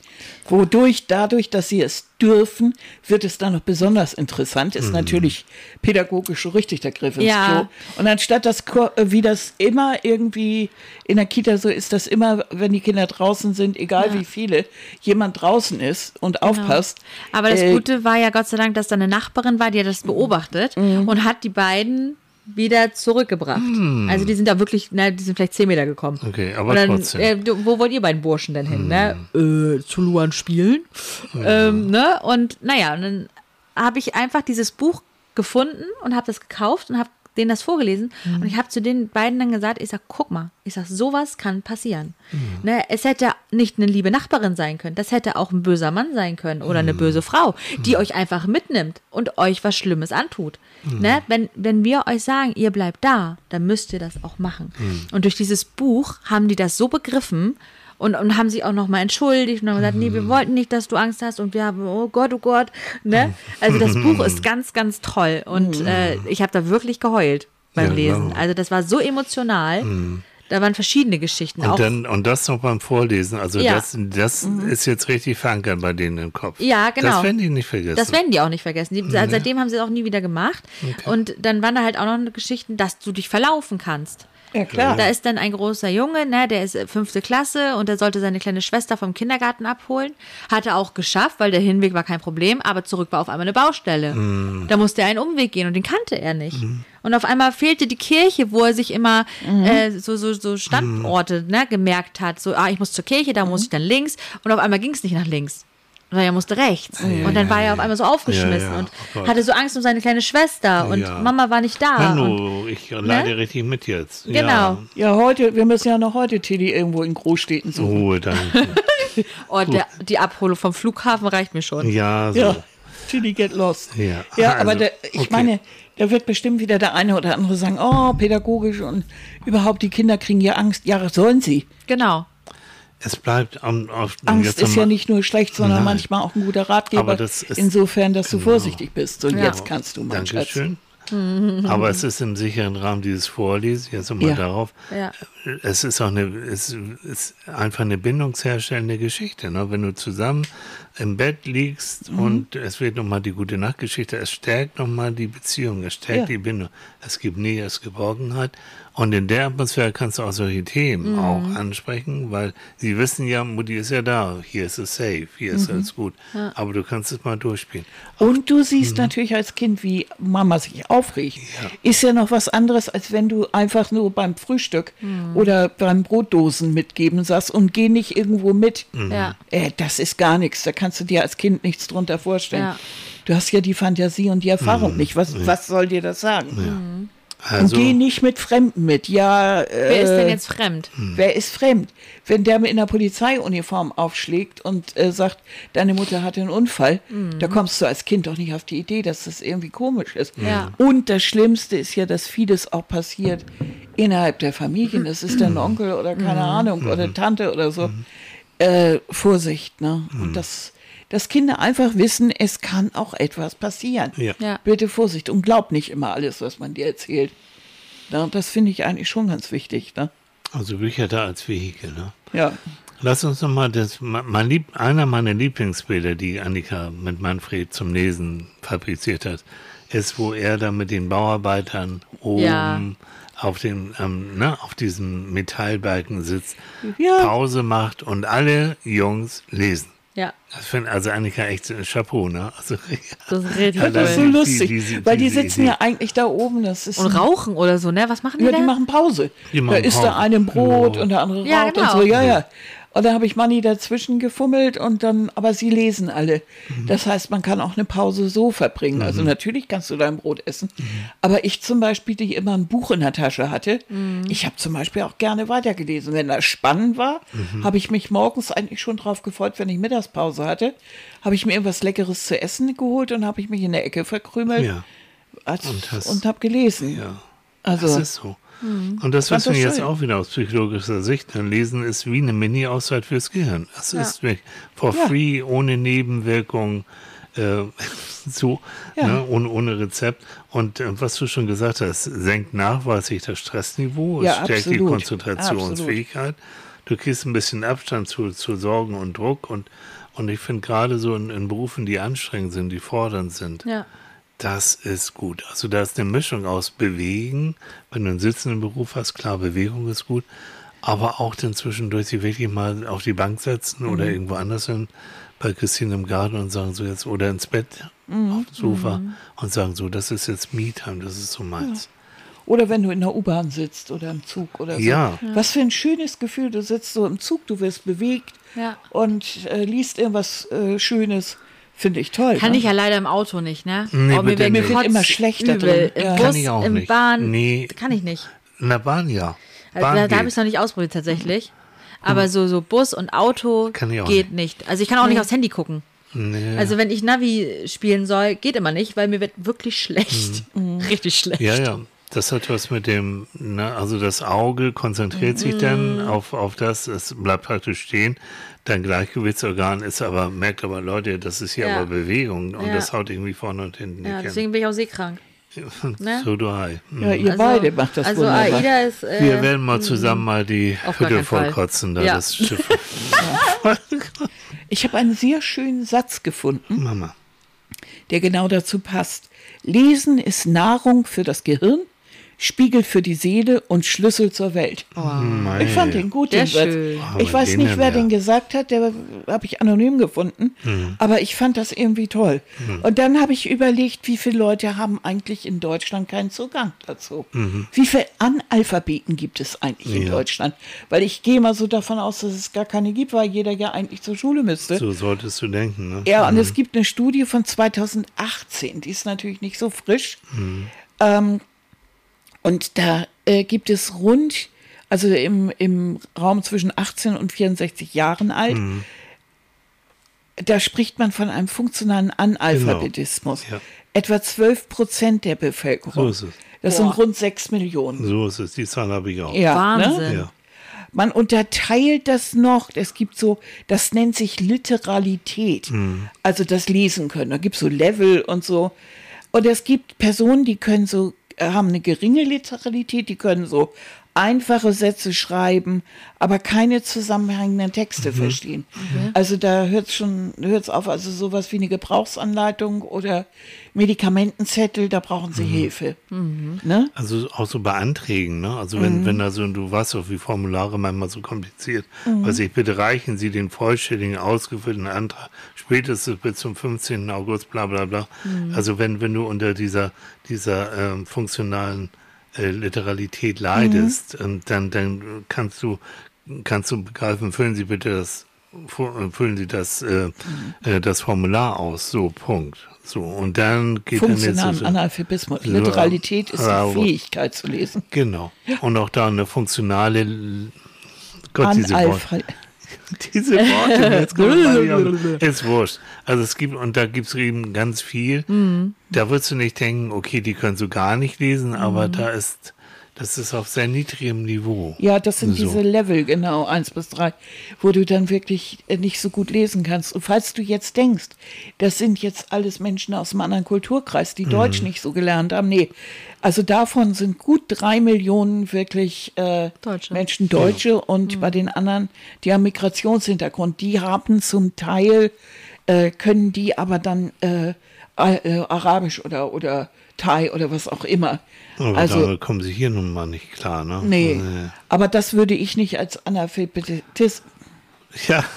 Wodurch, dadurch, dass sie es dürfen, wird es dann noch besonders interessant, ist mhm. natürlich pädagogisch so richtig der Griff ins ja. Klo. Und anstatt das, wie das immer irgendwie in der Kita so ist, dass immer, wenn die Kinder draußen sind, egal ja. wie viele, jemand draußen ist und genau. aufpasst. Aber das äh, Gute war ja Gott sei Dank, dass da eine Nachbarin war, die hat das beobachtet mhm. und hat die beiden wieder zurückgebracht. Mm. Also die sind da wirklich, na, die sind vielleicht zehn Meter gekommen. Okay, aber dann, trotzdem. Äh, wo wollt ihr beiden Burschen denn hin? Mm. Ne? Äh, zu Luan spielen. Ja. Ähm, ne? Und naja, und dann habe ich einfach dieses Buch gefunden und habe das gekauft und habe denen das vorgelesen. Mm. Und ich habe zu den beiden dann gesagt, ich sag, guck mal, ich sag, sowas kann passieren. Mm. Ne? Es hätte nicht eine liebe Nachbarin sein können, das hätte auch ein böser Mann sein können oder mm. eine böse Frau, die mm. euch einfach mitnimmt und euch was Schlimmes antut. Mhm. Ne? Wenn, wenn wir euch sagen, ihr bleibt da, dann müsst ihr das auch machen. Mhm. Und durch dieses Buch haben die das so begriffen und, und haben sich auch nochmal entschuldigt und haben gesagt, mhm. nee, wir wollten nicht, dass du Angst hast und wir haben, oh Gott, oh Gott. Ne? Also das Buch ist ganz, ganz toll und mhm. äh, ich habe da wirklich geheult beim ja, Lesen. Genau. Also das war so emotional. Mhm. Da waren verschiedene Geschichten und auch. Dann, und das noch beim Vorlesen. Also ja. das, das mhm. ist jetzt richtig verankert bei denen im Kopf. Ja, genau. Das werden die nicht vergessen. Das werden die auch nicht vergessen. Die, nee. Seitdem haben sie es auch nie wieder gemacht. Okay. Und dann waren da halt auch noch Geschichten, dass du dich verlaufen kannst. Ja, klar. Da ist dann ein großer Junge, ne, der ist fünfte Klasse und der sollte seine kleine Schwester vom Kindergarten abholen. Hat er auch geschafft, weil der Hinweg war kein Problem, aber zurück war auf einmal eine Baustelle. Mm. Da musste er einen Umweg gehen und den kannte er nicht. Mm. Und auf einmal fehlte die Kirche, wo er sich immer mm. äh, so, so, so Standorte mm. ne, gemerkt hat. So, ah, ich muss zur Kirche, da mm. muss ich dann links. Und auf einmal ging es nicht nach links. Er musste rechts. Ja, und dann ja, war er auf einmal so aufgeschmissen ja, ja. und oh hatte so Angst um seine kleine Schwester und ja. Mama war nicht da. Hallo, und, ich leide ne? richtig mit jetzt. Genau. Ja. ja, heute, wir müssen ja noch heute Tilly irgendwo in Großstädten suchen. Oh, danke. oh, der, die Abholung vom Flughafen reicht mir schon. Ja, so. Ja, Tilly get lost. Ja, ja also, aber der, ich okay. meine, da wird bestimmt wieder der eine oder andere sagen, oh, pädagogisch und überhaupt, die Kinder kriegen ja Angst. Ja, sollen sie. Genau. Es bleibt am, auf, Angst ist ja nicht nur schlecht, sondern Nein. manchmal auch ein guter Ratgeber. Das ist, insofern, dass genau. du vorsichtig bist. Und ja. jetzt kannst du mal. Dankeschön. Aber es ist im sicheren Rahmen dieses Vorlesens, jetzt nochmal ja. darauf, ja. es ist auch eine, es ist einfach eine bindungsherstellende Geschichte. Ne? Wenn du zusammen im Bett liegst mhm. und es wird nochmal die gute Nachtgeschichte, es stärkt nochmal die Beziehung, es stärkt ja. die Bindung. Es gibt Nähe, es gibt Geborgenheit. Und in der Atmosphäre kannst du auch solche Themen mhm. auch ansprechen, weil sie wissen ja, Mutti ist ja da, hier ist es safe, hier ist mhm. alles gut. Ja. Aber du kannst es mal durchspielen. Und du siehst mhm. natürlich als Kind, wie Mama sich aufregt. Ja. Ist ja noch was anderes, als wenn du einfach nur beim Frühstück mhm. oder beim Brotdosen mitgeben saßt und geh nicht irgendwo mit. Mhm. Ja. Äh, das ist gar nichts, da kannst du dir als Kind nichts drunter vorstellen. Ja. Du hast ja die Fantasie und die Erfahrung mhm. nicht. Was, ja. was soll dir das sagen? Ja. Mhm. Also, und geh nicht mit Fremden mit. Ja, äh, wer ist denn jetzt fremd? Hm. Wer ist fremd? Wenn der in der Polizeiuniform aufschlägt und äh, sagt, deine Mutter hatte einen Unfall, mhm. da kommst du als Kind doch nicht auf die Idee, dass das irgendwie komisch ist. Ja. Und das Schlimmste ist ja, dass vieles auch passiert innerhalb der Familien, das ist dein Onkel oder keine Ahnung, oder Tante oder so, äh, Vorsicht, ne? Und das, dass Kinder einfach wissen, es kann auch etwas passieren. Ja. Ja. Bitte Vorsicht und glaub nicht immer alles, was man dir erzählt. Na, das finde ich eigentlich schon ganz wichtig, ne? Also Bücher da als Vehikel, ne? Ja. Lass uns nochmal, das, mein Lieb, einer meiner Lieblingsbilder, die Annika mit Manfred zum Lesen fabriziert hat, ist, wo er da mit den Bauarbeitern oben Ja. auf dem, ähm, ne, auf diesem Metallbalken sitzt, Ja. Pause macht und alle Jungs lesen. Ja, Das finde also Annika echt ein Chapeau, ne? Also, das ist richtig Ja, Das ist so Die- cool. lustig, diese- weil die diese sitzen Idee. ja eigentlich da oben. Das ist Und ein- rauchen oder so, ne? Was machen die Ja, da? die machen Pause. Die Da machen ist Pause. der eine ein Brot Ja. und der andere Ja, raucht genau. und so. Ja, ja. Und da habe ich Manni dazwischen gefummelt und dann, aber sie lesen alle. Das heißt, man kann auch eine Pause so verbringen. Also natürlich kannst du dein Brot essen. Aber ich zum Beispiel, die immer ein Buch in der Tasche hatte, ich habe zum Beispiel auch gerne weitergelesen. Wenn das spannend war, habe ich mich morgens eigentlich schon drauf gefreut, wenn ich Mittagspause hatte, habe ich mir irgendwas Leckeres zu essen geholt und habe ich mich in der Ecke verkrümelt Ja, als- Und hast- und habe gelesen. ja. Also, Das ist so. Und das Fand wissen wir das jetzt schön. auch wieder aus psychologischer Sicht. Dann Lesen ist wie eine Mini-Auszeit fürs Gehirn. Das Ja. ist weg. For Ja. free, ohne Nebenwirkung, äh, so, Ja. ne, ohne, ohne Rezept. Und äh, was du schon gesagt hast, senkt nachweislich das Stressniveau, es Ja, stärkt die absolut. Konzentrationsfähigkeit. Du kriegst ein bisschen Abstand zu, zu Sorgen und Druck. Und, und ich finde gerade so in, in Berufen, die anstrengend sind, die fordernd sind, Ja. das ist gut. Also da ist eine Mischung aus Bewegen, wenn du einen sitzenden Beruf hast, klar, Bewegung ist gut, aber auch dann zwischendurch sich wirklich mal auf die Bank setzen oder irgendwo anders hin, bei Christine im Garten und sagen so jetzt, oder ins Bett auf dem Sofa und sagen so, das ist jetzt Me-Time, das ist so meins. oder wenn du in der U-Bahn sitzt oder im Zug oder so. Ja. Was für ein schönes Gefühl. Du sitzt so im Zug, du wirst bewegt Ja. und äh, liest irgendwas äh, Schönes. Finde ich toll. Kann ne? ich ja leider im Auto nicht, ne? Nee, Aber mir bitte wird nicht. Mir wird immer schlechter übel. drin. Im Ja. Bus, Kann ich auch im nicht. Bahn, Nee. kann ich nicht. In der Bahn ja. Also, Bahn da da habe geht. ich es noch nicht ausprobiert tatsächlich. Aber so, so Bus und Auto Kann ich auch geht nicht. Also ich kann auch nicht aufs Handy gucken. Nee. Also wenn ich Navi spielen soll, geht immer nicht, weil mir wird wirklich schlecht. Richtig schlecht. Ja, ja. Das hat was mit dem, ne, also das Auge konzentriert sich dann auf, auf das, es bleibt praktisch stehen. Dein Gleichgewichtsorgan ist aber, merkt aber, Leute, das ist hier Ja. aber Bewegung und Ja. das haut irgendwie vorne und hinten Ja, nicht deswegen bin ich auch seekrank. hin. ne? So du hi. Hm. Ja, ihr Also, beide macht das also wunderbar. AIDA ist. Äh, Wir werden mal zusammen mal die Auf gar Hütte keinen Fall. vollkotzen, da Ja. das Schiff. Ich habe einen sehr schönen Satz gefunden, Mama. der genau dazu passt. Lesen ist Nahrung für das Gehirn, Spiegel für die Seele und Schlüssel zur Welt. Mei. Ich fand den gut, Sehr den Satz. schön. Aber Ich weiß den nicht, denn wer ja. den gesagt hat, der habe ich anonym gefunden, aber ich fand das irgendwie toll. Und dann habe ich überlegt, wie viele Leute haben eigentlich in Deutschland keinen Zugang dazu? Wie viele Analphabeten gibt es eigentlich in Ja. Deutschland? Weil ich gehe mal so davon aus, dass es gar keine gibt, weil jeder ja eigentlich zur Schule müsste. So solltest du denken, ne? Ja, und es gibt eine Studie von zweitausendachtzehn, die ist natürlich nicht so frisch. Ähm, und da äh, gibt es rund, also im, im Raum zwischen achtzehn und vierundsechzig Jahren alt, da spricht man von einem funktionalen Analphabetismus. Genau. Ja. Etwa zwölf Prozent der Bevölkerung. So ist es. Das sind rund sechs Millionen. So ist es. Die Zahl habe ich auch. Ja, ne? Wahnsinn. Ja. Man unterteilt das noch, es gibt so, das nennt sich Literalität, also das Lesen können. Da gibt es so Level und so. Und es gibt Personen, die können so, äh, haben eine geringe Literalität, die können so einfache Sätze schreiben, aber keine zusammenhängenden Texte verstehen. Also da hört es schon, hört's auf, also sowas wie eine Gebrauchsanleitung oder Medikamentenzettel, da brauchen sie Hilfe. Ne? Also auch so bei Anträgen, ne? Also wenn, wenn da so, du weißt doch, wie Formulare manchmal so kompliziert. Also ich bitte reichen Sie den vollständigen, ausgefüllten Antrag spätestens bis zum fünfzehnten August, bla bla bla. Also wenn, wenn du unter dieser, dieser ähm, funktionalen äh, Literalität leidest, ähm, dann, dann kannst du, kannst du begreifen, füllen Sie bitte das, füllen Sie das, äh, äh, das Formular aus, so, Punkt. So, und dann geht dann Funktionalen jetzt so, Analphabismus. Ja. Literalität ist Ja, die aber- Fähigkeit zu lesen. Genau. Und auch da eine funktionale, L- Gott, diese Worte. Analpha- Diese Worte, jetzt kommen wir mal hier. Ist wurscht. Also es gibt, und da gibt es eben ganz viel. Da würdest du nicht denken, okay, die können so gar nicht lesen, aber da ist, Das ist auf sehr niedrigem Niveau. Ja, das sind So. diese Level, genau, eins bis drei, wo du dann wirklich äh, nicht so gut lesen kannst. Und falls du jetzt denkst, das sind jetzt alles Menschen aus einem anderen Kulturkreis, die Deutsch nicht so gelernt haben, nee. Also davon sind gut drei Millionen wirklich äh, Deutsche. Menschen Deutsche und bei den anderen, die haben Migrationshintergrund, die haben zum Teil, äh, können die aber dann äh, äh, Arabisch oder, oder Thai oder was auch immer. Aber Also da kommen sie hier nun mal nicht klar, ne? nee, Nee. aber das würde ich nicht als Analphabetismus, Ja,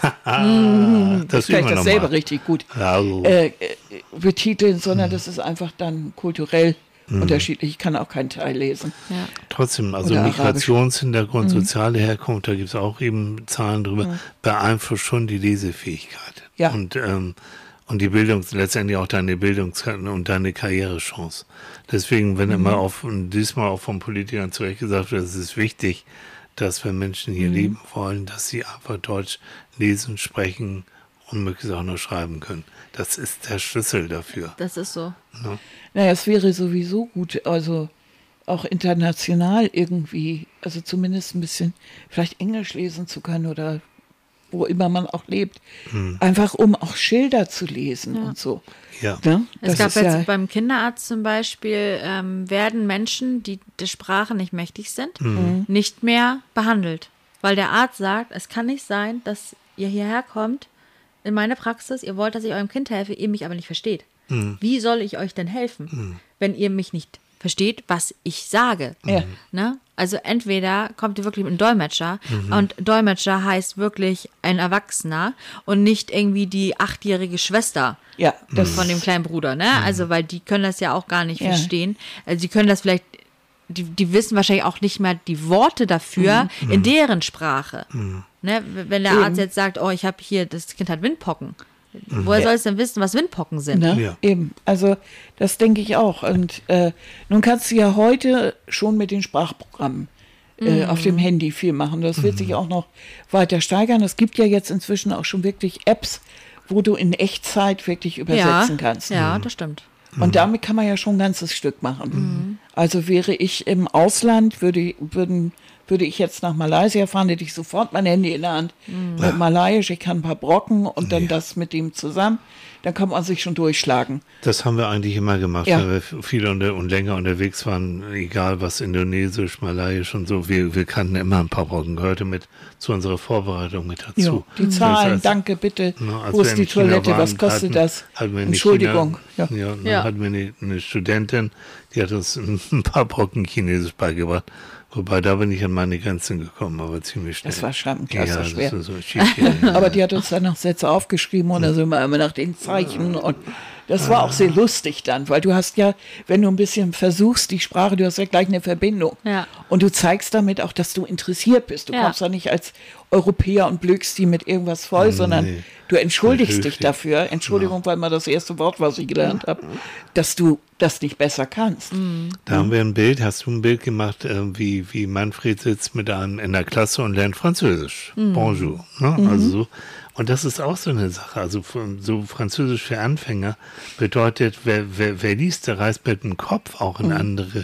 das vielleicht üben wir das noch selber mal. richtig gut, Also, äh, äh, betiteln, sondern das ist einfach dann kulturell unterschiedlich. Ich kann auch keinen Teil lesen. Ja. trotzdem, also Oder Migrationshintergrund, soziale Herkunft, da gibt es auch eben Zahlen drüber, beeinflusst schon die Lesefähigkeit. Ja. Und, ähm, und die Bildung, letztendlich auch deine Bildungs- und deine Karrierechance. Deswegen, wenn immer auf, und diesmal auch von Politikern zu Recht gesagt wird, es ist wichtig, dass wenn Menschen hier leben wollen, dass sie einfach Deutsch lesen, sprechen und möglichst auch noch schreiben können. Das ist der Schlüssel dafür. Das ist so. Naja, es wäre sowieso gut, also auch international irgendwie, also zumindest ein bisschen vielleicht Englisch lesen zu können oder wo immer man auch lebt. Einfach um auch Schilder zu lesen Ja. und so. Ja. Ne? Es Das gab ist jetzt ja, beim Kinderarzt zum Beispiel, ähm, werden Menschen, die der Sprache nicht mächtig sind, nicht mehr behandelt. Weil der Arzt sagt, es kann nicht sein, dass ihr hierher kommt in meine Praxis, ihr wollt, dass ich eurem Kind helfe, ihr mich aber nicht versteht. Wie soll ich euch denn helfen, wenn ihr mich nicht versteht, was ich sage? Ja. Ne? Also entweder kommt ihr wirklich mit einem Dolmetscher und Dolmetscher heißt wirklich ein Erwachsener und nicht irgendwie die achtjährige Schwester ja, das von dem kleinen Bruder, ne? Also, weil die können das ja auch gar nicht Ja. verstehen. Also, die können das vielleicht, die, die wissen wahrscheinlich auch nicht mehr die Worte dafür in deren Sprache. Ne? Wenn der Eben. Arzt jetzt sagt, oh, ich habe hier, das Kind hat Windpocken. Woher soll es denn wissen, was Windpocken sind? Ne? Ja. Eben, also das denke ich auch. Und äh, nun kannst du ja heute schon mit den Sprachprogrammen äh, auf dem Handy viel machen. Das wird sich auch noch weiter steigern. Es gibt ja jetzt inzwischen auch schon wirklich Apps, wo du in Echtzeit wirklich übersetzen kannst. Ja, das stimmt. Und damit kann man ja schon ein ganzes Stück machen. Also wäre ich im Ausland, würde, würden, würde ich jetzt nach Malaysia fahren, hätte ich sofort mein Handy in der Hand. Mit Malayisch, ich kann ein paar Brocken und dann Ja. das mit dem zusammen. Dann kann man sich schon durchschlagen. Das haben wir eigentlich immer gemacht, Ja. weil wir viel unter, und länger unterwegs waren, egal was Indonesisch, Malayisch und so. Wir, wir kannten immer ein paar Brocken, gehörte mit zu unserer Vorbereitung mit dazu. Die Das Zahlen, heißt, danke, bitte. ne, als Wo wir ist in die China Toilette? waren, Was kostet hatten- das? hatten wir in Entschuldigung. China, Ja. ja, dann Ja. hatten wir eine, eine Studentin, die hat uns ein paar Brocken Chinesisch beigebracht. Wobei, da bin ich an meine Grenzen gekommen, aber ziemlich schnell. Das war scheibenkleister ja, schwer. das ist so schief, ja, ja. Aber die hat uns dann noch Sätze aufgeschrieben oder so immer, immer nach den Zeichen. Und das war auch sehr lustig dann, weil du hast ja, wenn du ein bisschen versuchst, die Sprache, du hast ja gleich eine Verbindung. Ja. Und du zeigst damit auch, dass du interessiert bist. Du Ja. kommst ja nicht als Europäer und blökst die mit irgendwas voll, sondern Nee. du entschuldigst Höflich. dich dafür. Entschuldigung, weil mal das erste Wort, was ich gelernt habe, dass du das nicht besser kannst. Da haben wir ein Bild, hast du ein Bild gemacht, äh, wie, wie Manfred sitzt mit einem in der Klasse und lernt Französisch. Bonjour. Ne? Also so. Und das ist auch so eine Sache. Also von- so Französisch für Anfänger bedeutet, wer, wer, wer liest, der reist mit dem Kopf auch in andere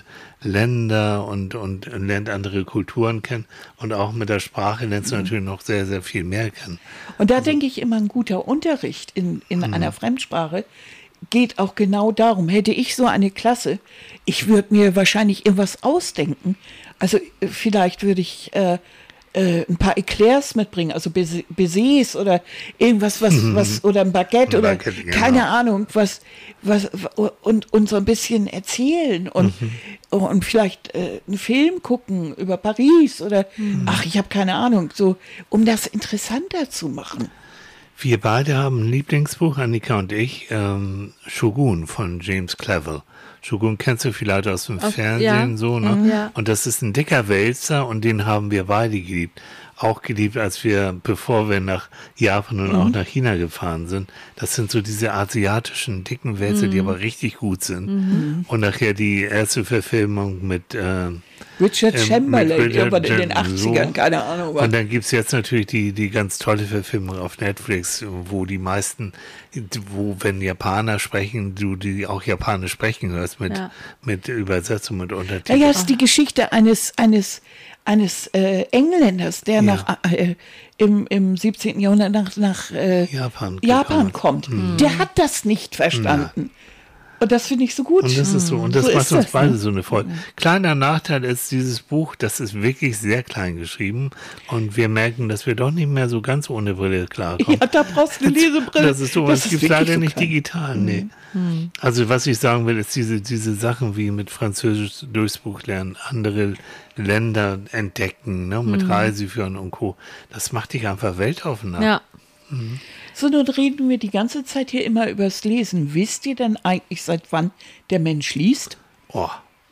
Länder und, und lernt andere Kulturen kennen. Und auch mit der Sprache lernst du natürlich noch sehr, sehr viel mehr kennen. Und da denke ich immer, ein guter Unterricht in, in einer Fremdsprache geht auch genau darum. Hätte ich so eine Klasse, ich würde mir wahrscheinlich irgendwas ausdenken. Also äh, vielleicht würde ich äh, äh, ein paar Eclairs mitbringen, also Bais- Baisers oder irgendwas, was, was oder ein Baguette Ein oder Baguette, genau. keine Ahnung, was, was und, und so ein bisschen erzählen und, und vielleicht äh, einen Film gucken über Paris oder ach, ich habe keine Ahnung, so um das interessanter zu machen. Wir beide haben ein Lieblingsbuch, Annika und ich, ähm, Shogun von James Clavell. Shogun kennst du vielleicht aus dem Aus- Fernsehen, ja. so, ne? Mhm. Ja. Und das ist ein dicker Wälzer und den haben wir beide geliebt. Auch geliebt, als wir, bevor wir nach Japan und auch nach China gefahren sind. Das sind so diese asiatischen dicken Wälzer, die aber richtig gut sind. Und nachher die erste Verfilmung mit, äh, Richard ähm, Chamberlain, mit Richard irgendwann in den Chamberlain, achtzigern, so. keine Ahnung. Und dann gibt es jetzt natürlich die, die ganz tolle Verfilmung auf Netflix, wo die meisten, wo wenn Japaner sprechen, du die auch Japanisch sprechen hörst mit, Ja. mit Übersetzung, mit Untertiteln. Ja, ja, ist die Geschichte eines, eines, eines äh, Engländers, der Ja. nach, äh, im, im siebzehnten Jahrhundert nach, nach äh, Japan, Japan gekommen. kommt. Der hat das nicht verstanden. Und das finde ich so gut. Und das ist so, und das So macht ist uns das, beide ne? so eine Freude. Kleiner Nachteil ist dieses Buch, das ist wirklich sehr klein geschrieben und wir merken, dass wir doch nicht mehr so ganz ohne Brille klarkommen. Ja, da brauchst du eine Lesebrille. Das ist so, Das es ist gibt wirklich leider so nicht klein. digital, nee. Also was ich sagen will, ist diese, diese Sachen wie mit Französisch durchs Buch lernen, andere Länder entdecken, ne, mit Reiseführern und Co. Das macht dich einfach weltoffener. Ja. So, nun reden wir die ganze Zeit hier immer übers Lesen. Wisst ihr denn eigentlich, seit wann der Mensch liest? Oh,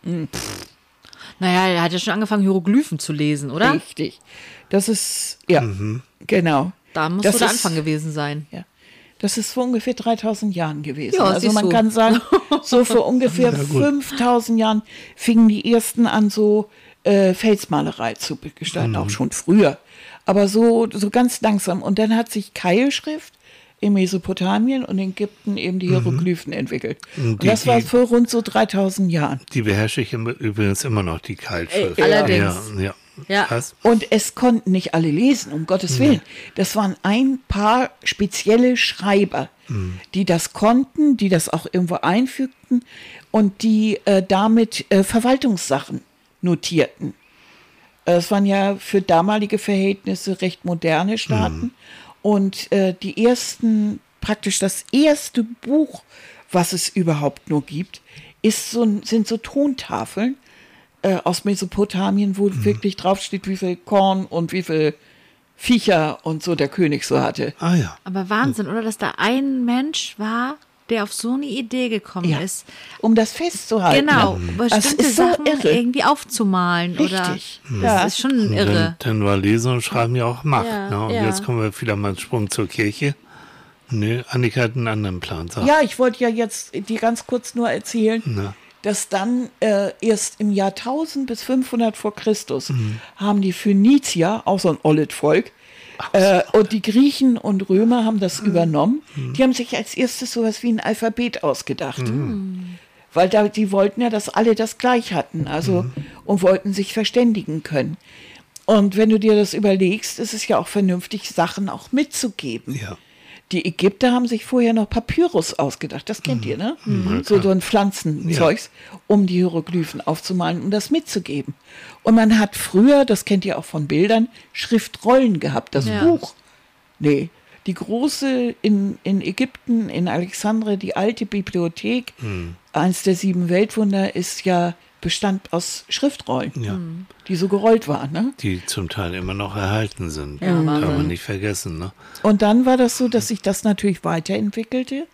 Naja, er hat ja schon angefangen, Hieroglyphen zu lesen, oder? Richtig. Das ist, ja, genau. Da muss Das so der ist- Anfang gewesen sein. Ja. Das ist vor ungefähr dreitausend Jahren gewesen. Ja, also siehst man du. kann sagen, so vor ungefähr fünftausend Jahren fingen die ersten an, so äh, Felsmalerei zu gestalten, auch schon früher. Aber so, so ganz langsam. Und dann hat sich Keilschrift in Mesopotamien und in Ägypten eben die Hieroglyphen entwickelt. Und Die- das war die- vor rund so dreitausend Jahren. die beherrsche ich im- übrigens immer noch, die Keilschrift. Ey, allerdings. Ja, ja. Ja. Krass. Und es konnten nicht alle lesen, um Gottes Willen. Das waren ein paar spezielle Schreiber, die das konnten, die das auch irgendwo einfügten und die äh, damit äh, Verwaltungssachen notierten. Es waren ja für damalige Verhältnisse recht moderne Staaten. Und äh, die ersten, praktisch das erste Buch, was es überhaupt nur gibt, ist so, ein- sind so Tontafeln äh, aus Mesopotamien, wo wirklich draufsteht, wie viel Korn und wie viel Viecher und so der König so hatte. Ah ja. Aber Wahnsinn, oder? Dass da ein Mensch war, der auf so eine Idee gekommen Ja, ist. um das festzuhalten. Genau, ne? Das bestimmte ist so Sachen irre. irgendwie aufzumalen. Richtig. Oder Ja. das ist schon Und irre. Dann, dann war Lesen und Schreiben ja auch Macht. Ja, ne? Und ja. jetzt kommen wir wieder mal einen Sprung zur Kirche. Nee, Annika hat einen anderen Plan. Sag. Ja, ich wollte ja jetzt dir ganz kurz nur erzählen, Na. dass dann äh, erst im Jahr tausend bis fünfhundert vor Christus haben die Phönizier, auch so ein ollet Volk, äh, und die Griechen und Römer haben das übernommen. Die haben sich als erstes sowas wie ein Alphabet ausgedacht. Weil da, die wollten ja, dass alle das gleich hatten, also und wollten sich verständigen können. Und wenn du dir das überlegst, ist es ja auch vernünftig, Sachen auch mitzugeben. Ja. Die Ägypter haben sich vorher noch Papyrus ausgedacht, das kennt ihr, ne? So, so ein Pflanzenzeugs, um die Hieroglyphen aufzumalen, um das mitzugeben. Und man hat früher, das kennt ihr auch von Bildern, Schriftrollen gehabt, das Ja. Buch. Nee, die große in, in Ägypten, in Alexandria, die alte Bibliothek, eins der sieben Weltwunder, ist ja bestand aus Schriftrollen, Ja. die so gerollt waren, ne? Die zum Teil immer noch erhalten sind. Ja, Darf Wahnsinn. man nicht vergessen. Ne? Und dann war das so, dass sich das natürlich weiterentwickelte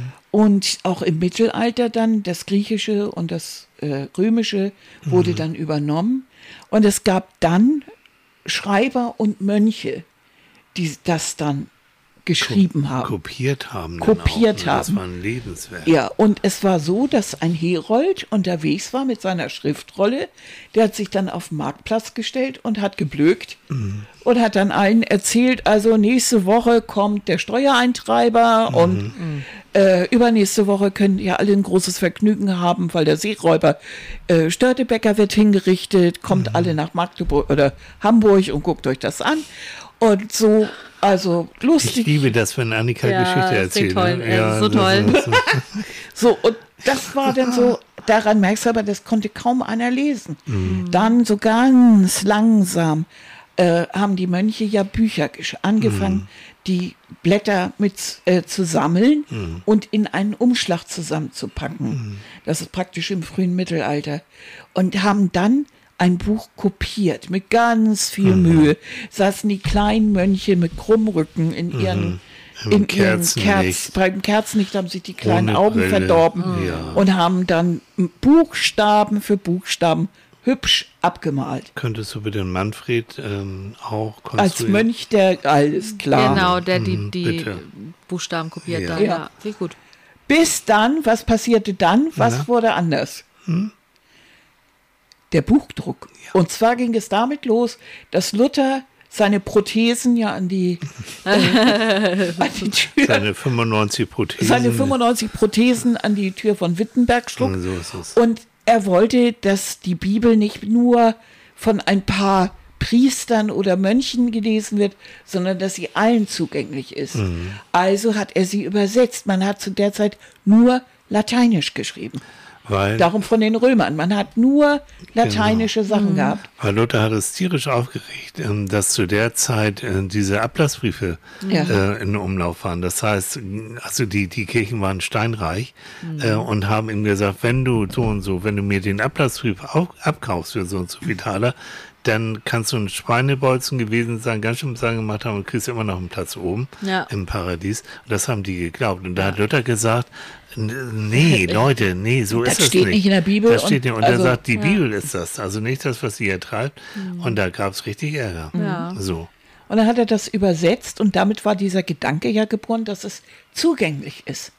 und auch im Mittelalter dann das Griechische und das äh, Römische wurde dann übernommen und es gab dann Schreiber und Mönche, die das dann geschrieben haben. Kopiert haben. dann Kopiert auch, ne? Das haben. war ein Lebenswerk. Ja, und es war so, dass ein Herold unterwegs war mit seiner Schriftrolle. Der hat sich dann auf den Marktplatz gestellt und hat geblökt und hat dann allen erzählt, also nächste Woche kommt der Steuereintreiber und äh, übernächste Woche könnt ihr alle ein großes Vergnügen haben, weil der Seeräuber äh, Störtebeker wird hingerichtet, kommt alle nach Magdeburg oder Hamburg und guckt euch das an. Und so, also Ich lustig. liebe das, wenn Annika Ja, Geschichte das erzählt. klingt toll. ne? Ja, das ist so toll. das ist- So, und das war dann so, daran merkst du aber, das konnte kaum einer lesen. Dann so ganz langsam äh, haben die Mönche ja Bücher gesch- angefangen, die Blätter mit äh, zu sammeln und in einen Umschlag zusammenzupacken. Das ist praktisch im frühen Mittelalter. Und haben dann ein Buch kopiert mit ganz viel Mühe. Saßen die kleinen Mönche mit Krummrücken in ihren Im in ihren Kerzenlicht. Kerz, beim Kerzenlicht haben sich die kleinen Ohne Augen Brille. verdorben Ja. und haben dann Buchstaben für Buchstaben hübsch abgemalt. Könntest du bitte Manfred ähm, auch Als konstruieren? Mönch, der alles klar. Genau, der die, die bitte. Buchstaben kopiert Ja. da. Ja. Ja, wie gut. Bis dann, was passierte dann? Was Ja. wurde anders? der Buchdruck. Ja. Und zwar ging es damit los, dass Luther seine Prothesen ja an die, äh, an die Tür. Seine fünfundneunzig Prothesen. Seine fünfundneunzig Prothesen an die Tür von Wittenberg schlug. So ist es. Und er wollte, dass die Bibel nicht nur von ein paar Priestern oder Mönchen gelesen wird, sondern dass sie allen zugänglich ist. Mhm. Also hat er sie übersetzt. Man hat zu der Zeit nur Lateinisch geschrieben. Weil, Darum von den Römern. Man hat nur lateinische genau. Sachen mhm. gehabt. Weil Luther hat es tierisch aufgeregt, dass zu der Zeit diese Ablassbriefe ja. äh, in Umlauf waren. Das heißt, also die, die Kirchen waren steinreich mhm. äh, und haben ihm gesagt, wenn du so und so, wenn du mir den Ablassbrief auch abkaufst für so und so viel Taler, dann kannst du ein Schweinebolzen gewesen sein, ganz schön sagen gemacht haben und kriegst immer noch einen Platz oben ja. im Paradies. Und das haben die geglaubt. Und da hat Luther gesagt, nee, Leute, nee, so das ist es nicht. Das steht nicht in der Bibel. Das steht nicht. Und also, er sagt, die ja. Bibel ist das, also nicht das, was sie hier treibt. Mhm. Und da gab es richtig Ärger. Ja. So. Und dann hat er das übersetzt und damit war dieser Gedanke ja geboren, dass es zugänglich ist.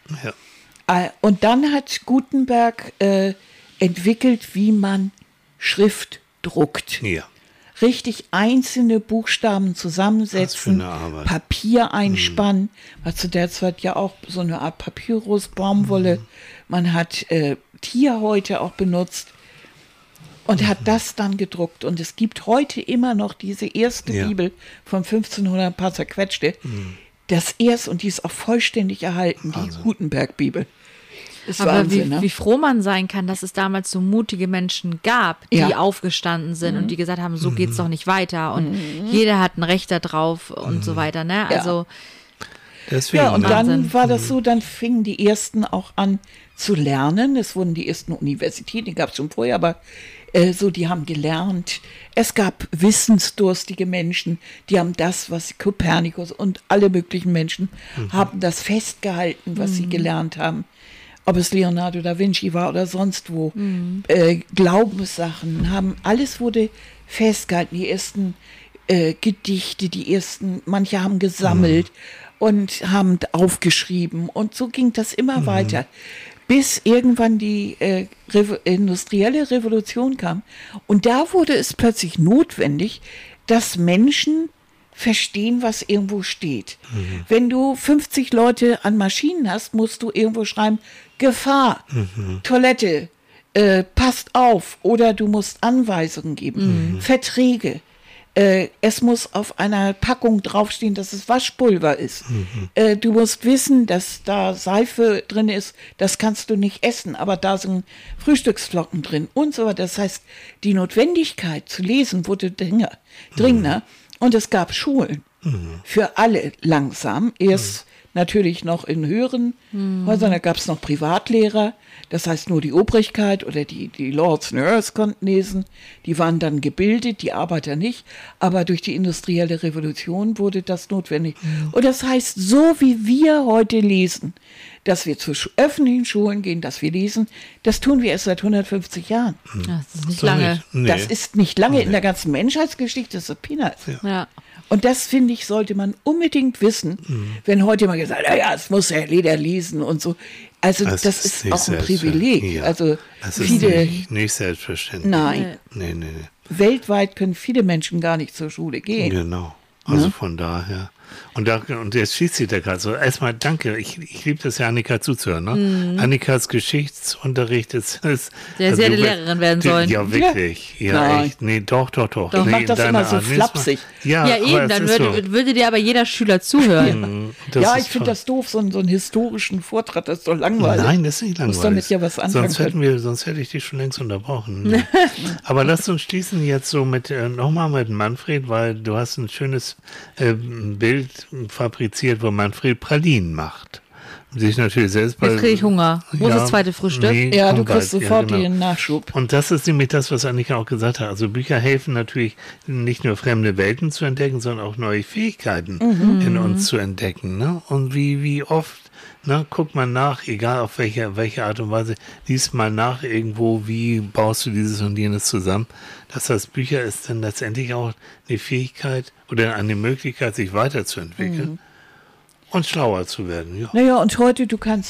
Ja. Und dann hat Gutenberg äh, entwickelt, wie man Schrift druckt. Ja. Richtig einzelne Buchstaben zusammensetzen, Papier einspannen, mhm. war zu der Zeit ja auch so eine Art Papyrus, Baumwolle. Mhm. Man hat äh, Tierhäute auch benutzt und mhm. hat das dann gedruckt. Und es gibt heute immer noch diese erste ja. Bibel von fünfzehnhundert, ein paar zerquetschte. Mhm. Das erste, und die ist auch vollständig erhalten, die also. Gutenberg-Bibel. Aber Wahnsinn, wie, ne? wie froh man sein kann, dass es damals so mutige Menschen gab, die ja. aufgestanden sind mhm. und die gesagt haben, so mhm. geht's doch nicht weiter und mhm. jeder hat ein Recht darauf und mhm. so weiter, ne? Also Deswegen, ja, und Wahnsinn. Dann war das so, dann fingen die ersten auch an zu lernen. Es wurden die ersten Universitäten, die gab es schon vorher, aber äh, so, die haben gelernt. Es gab wissensdurstige Menschen, die haben das, was Kopernikus und alle möglichen Menschen mhm. haben das festgehalten, was mhm. sie gelernt haben. Ob es Leonardo da Vinci war oder sonst wo, mhm. äh, Glaubenssachen haben, alles wurde festgehalten. Die ersten äh, Gedichte, die ersten, manche haben gesammelt mhm. und haben aufgeschrieben und so ging das immer mhm. weiter, bis irgendwann die äh, Revo- industrielle Revolution kam und da wurde es plötzlich notwendig, dass Menschen verstehen, was irgendwo steht. Mhm. Wenn du fünfzig Leute an Maschinen hast, musst du irgendwo schreiben, Gefahr, mhm. Toilette, äh, passt auf, oder du musst Anweisungen geben, mhm. Verträge. Äh, es muss auf einer Packung draufstehen, dass es Waschpulver ist. Mhm. Äh, du musst wissen, dass da Seife drin ist, das kannst du nicht essen, aber da sind Frühstücksflocken drin und so weiter. Das heißt, die Notwendigkeit zu lesen wurde dringender. dringender. Mhm. Und es gab Schulen mhm. für alle langsam. Erst mhm. natürlich noch in höheren mhm. Häusern, da gab es noch Privatlehrer. Das heißt, nur die Obrigkeit oder die, die Lords and Earls konnten lesen. Die waren dann gebildet, die Arbeiter nicht. Aber durch die industrielle Revolution wurde das notwendig. Mhm. Und das heißt, so wie wir heute lesen, dass wir zu öffentlichen Schulen gehen, dass wir lesen, das tun wir erst seit hundertfünfzig Jahren. Das ist nicht so lange. Nicht. Nee. Das ist nicht lange nee. in der ganzen Menschheitsgeschichte, das ist Peanuts. Ja. Ja. Und das, finde ich, sollte man unbedingt wissen, mhm. wenn heute mal gesagt, naja, es muss ja jeder lesen und so. Also das, das ist, ist auch ein Privileg. Ja. Also das viele, ist nicht, nicht selbstverständlich. Nein. Nee, nee, nee. Weltweit können viele Menschen gar nicht zur Schule gehen. Genau. Also ja? von daher. Und, da, und jetzt schießt sie da gerade so. Erstmal danke. Ich, ich liebe das ja, Annika zuzuhören. Ne? Mhm. Annikas Geschichtsunterricht ist. ist Der also sehr die du, Lehrerin werden sollen. Ja, wirklich. Ja, ja echt. Nee, doch, doch, doch. Doch, nee, macht das immer so flapsig. Ja, ja eben, dann würde, so. würde dir aber jeder Schüler zuhören. Ja, ich finde das doof, so, so einen historischen Vortrag, das ist doch langweilig. Nein, das ist nicht langweilig. Muss damit ja was anfangen sonst, hätten wir, sonst hätte ich dich schon längst unterbrochen. Aber lass uns schließen jetzt so mit, äh, nochmal mit Manfred, weil du hast ein schönes äh, Bild fabriziert, wo Manfred Pralinen macht. Sich natürlich selbst bei. Jetzt kriege ich Hunger. Wo ist ja, das zweite Frühstück? Nee, ja, du kriegst bald. sofort ja, genau. den Nachschub. Und das ist nämlich das, was Annika auch gesagt hat. Also Bücher helfen natürlich nicht nur fremde Welten zu entdecken, sondern auch neue Fähigkeiten mhm. in uns zu entdecken. Ne? Und wie, wie oft ne, guckt man nach, egal auf welche, welche Art und Weise, liest mal nach irgendwo, wie baust du dieses und jenes zusammen. Das heißt, Bücher ist dann letztendlich auch eine Fähigkeit oder eine Möglichkeit, sich weiterzuentwickeln. Mhm. Und schlauer zu werden, ja. Naja, und heute, du kannst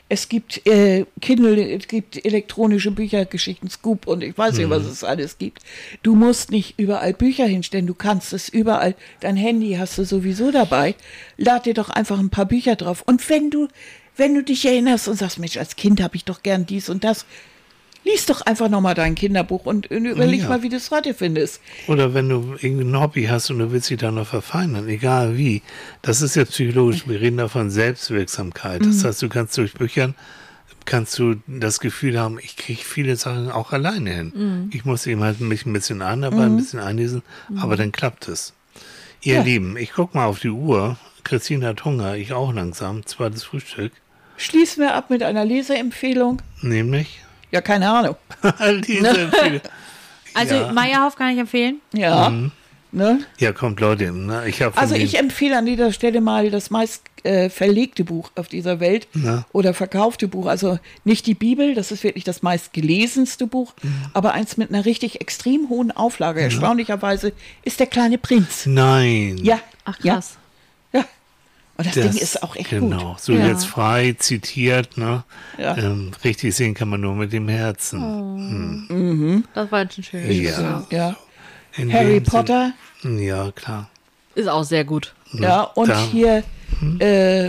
Es gibt äh, Kindle, es gibt elektronische Büchergeschichten, Scoop und ich weiß nicht, was es alles gibt. Du musst nicht überall Bücher hinstellen, du kannst es überall, dein Handy hast du sowieso dabei. Lad dir doch einfach ein paar Bücher drauf. Und wenn du, wenn du dich erinnerst und sagst, Mensch, als Kind habe ich doch gern dies und das, lies doch einfach nochmal dein Kinderbuch und überleg Ja. mal, wie du es heute findest. Oder wenn du irgendein Hobby hast und du willst dich da noch verfeinern, egal wie. Das ist jetzt psychologisch. Wir reden da von Selbstwirksamkeit. Das heißt, du kannst durch Büchern, kannst du das Gefühl haben, ich kriege viele Sachen auch alleine hin. Ich muss eben halt mich ein bisschen einarbeiten, ein bisschen einlesen, aber dann klappt es. Ihr Ja. Lieben, ich guck mal auf die Uhr. Christine hat Hunger, ich auch langsam. Zweites Frühstück. Schließen wir ab mit einer Leseempfehlung. Nämlich? Ja, keine Ahnung. Diese Empfehlung. Also Ja. Meyerhoff kann ich empfehlen. Ja. Ne? Ja, kommt Leute, ne? ich habe Also ich empfehle an dieser Stelle mal das meist äh, verlegte Buch auf dieser Welt Na? oder verkaufte Buch. Also nicht die Bibel, das ist wirklich das meist gelesenste Buch, aber eins mit einer richtig extrem hohen Auflage. Erstaunlicherweise ist Der kleine Prinz. Nein. Ja. Ach Ja. krass. Ja. Und das, Das- Ding ist auch echt genau, gut. so Ja. jetzt frei zitiert, ne? Ja. Ähm, richtig sehen kann man nur mit dem Herzen. Das war jetzt ein schönes Ja. Ja. In Harry dem Potter. Sinn- Ja, klar. Ist auch sehr gut. Ja, und da- hier äh,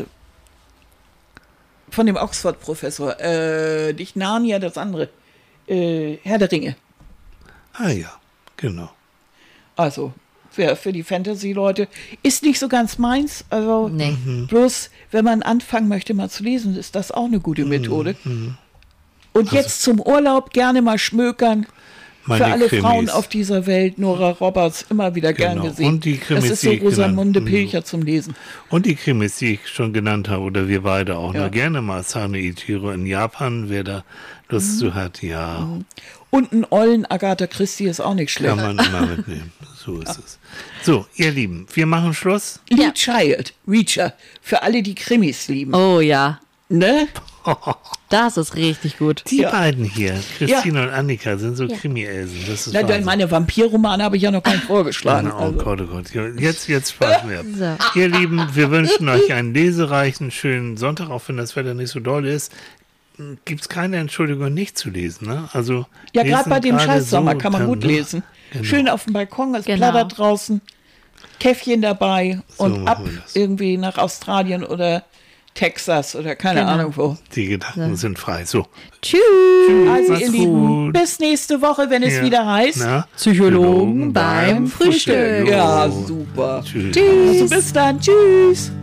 von dem Oxford-Professor, äh, nicht Narnia, das andere, äh, Herr der Ringe. Ah ja, genau. Also, für, für die Fantasy-Leute ist nicht so ganz meins. Also, Nee. bloß, wenn man anfangen möchte, mal zu lesen, ist das auch eine gute Methode. Und jetzt zum Urlaub gerne mal schmökern. Meine Für alle Krimis. Frauen auf dieser Welt, Nora Roberts, immer wieder gern Genau. gesehen. Und die Krimis, das ist so die ich genannt- Rosamunde Pilcher zum Lesen. Und die Krimis, die ich schon genannt habe, oder wir beide auch Ja. noch gerne mal, Sane Ichiro in Japan, wer da Lust zu hat, ja, Und einen ollen Agatha Christie ist auch nicht schlecht. kann man immer mitnehmen. So ist es. So, ihr Lieben, wir machen Schluss. Lee Ja. Child, Reacher, für alle, die Krimis lieben. Oh ja, Ne? das ist richtig gut. Die Ja. beiden hier, Christine und Annika, sind so Krimi-Elsen. Das ist Na, dann Wahnsinn. meine Vampirromane habe ich ja noch gar nicht vorgeschlagen. Oh Also. Gott, oh Gott. Jetzt, jetzt sprechen wir. So. Ihr Lieben, wir wünschen euch einen lesereichen, schönen Sonntag, auch wenn das Wetter nicht so doll ist. Gibt es keine Entschuldigung, nicht zu lesen. Ne? Also, Ja, lesen gerade bei dem gerade Scheißsommer so kann man dann, gut ne? lesen. Genau. Schön auf dem Balkon, es Genau. plattert draußen, Käffchen dabei So und machen ab wir das. irgendwie nach Australien oder Texas oder keine Genau. Ahnung wo. Die Gedanken sind frei. So. Tschüss. Also Macht's ihr Lieben, gut. bis nächste Woche, wenn es Ja. wieder heißt. Na? Psychologen beim Frühstück. Ja, super. Tschüss. Also bis dann, tschüss.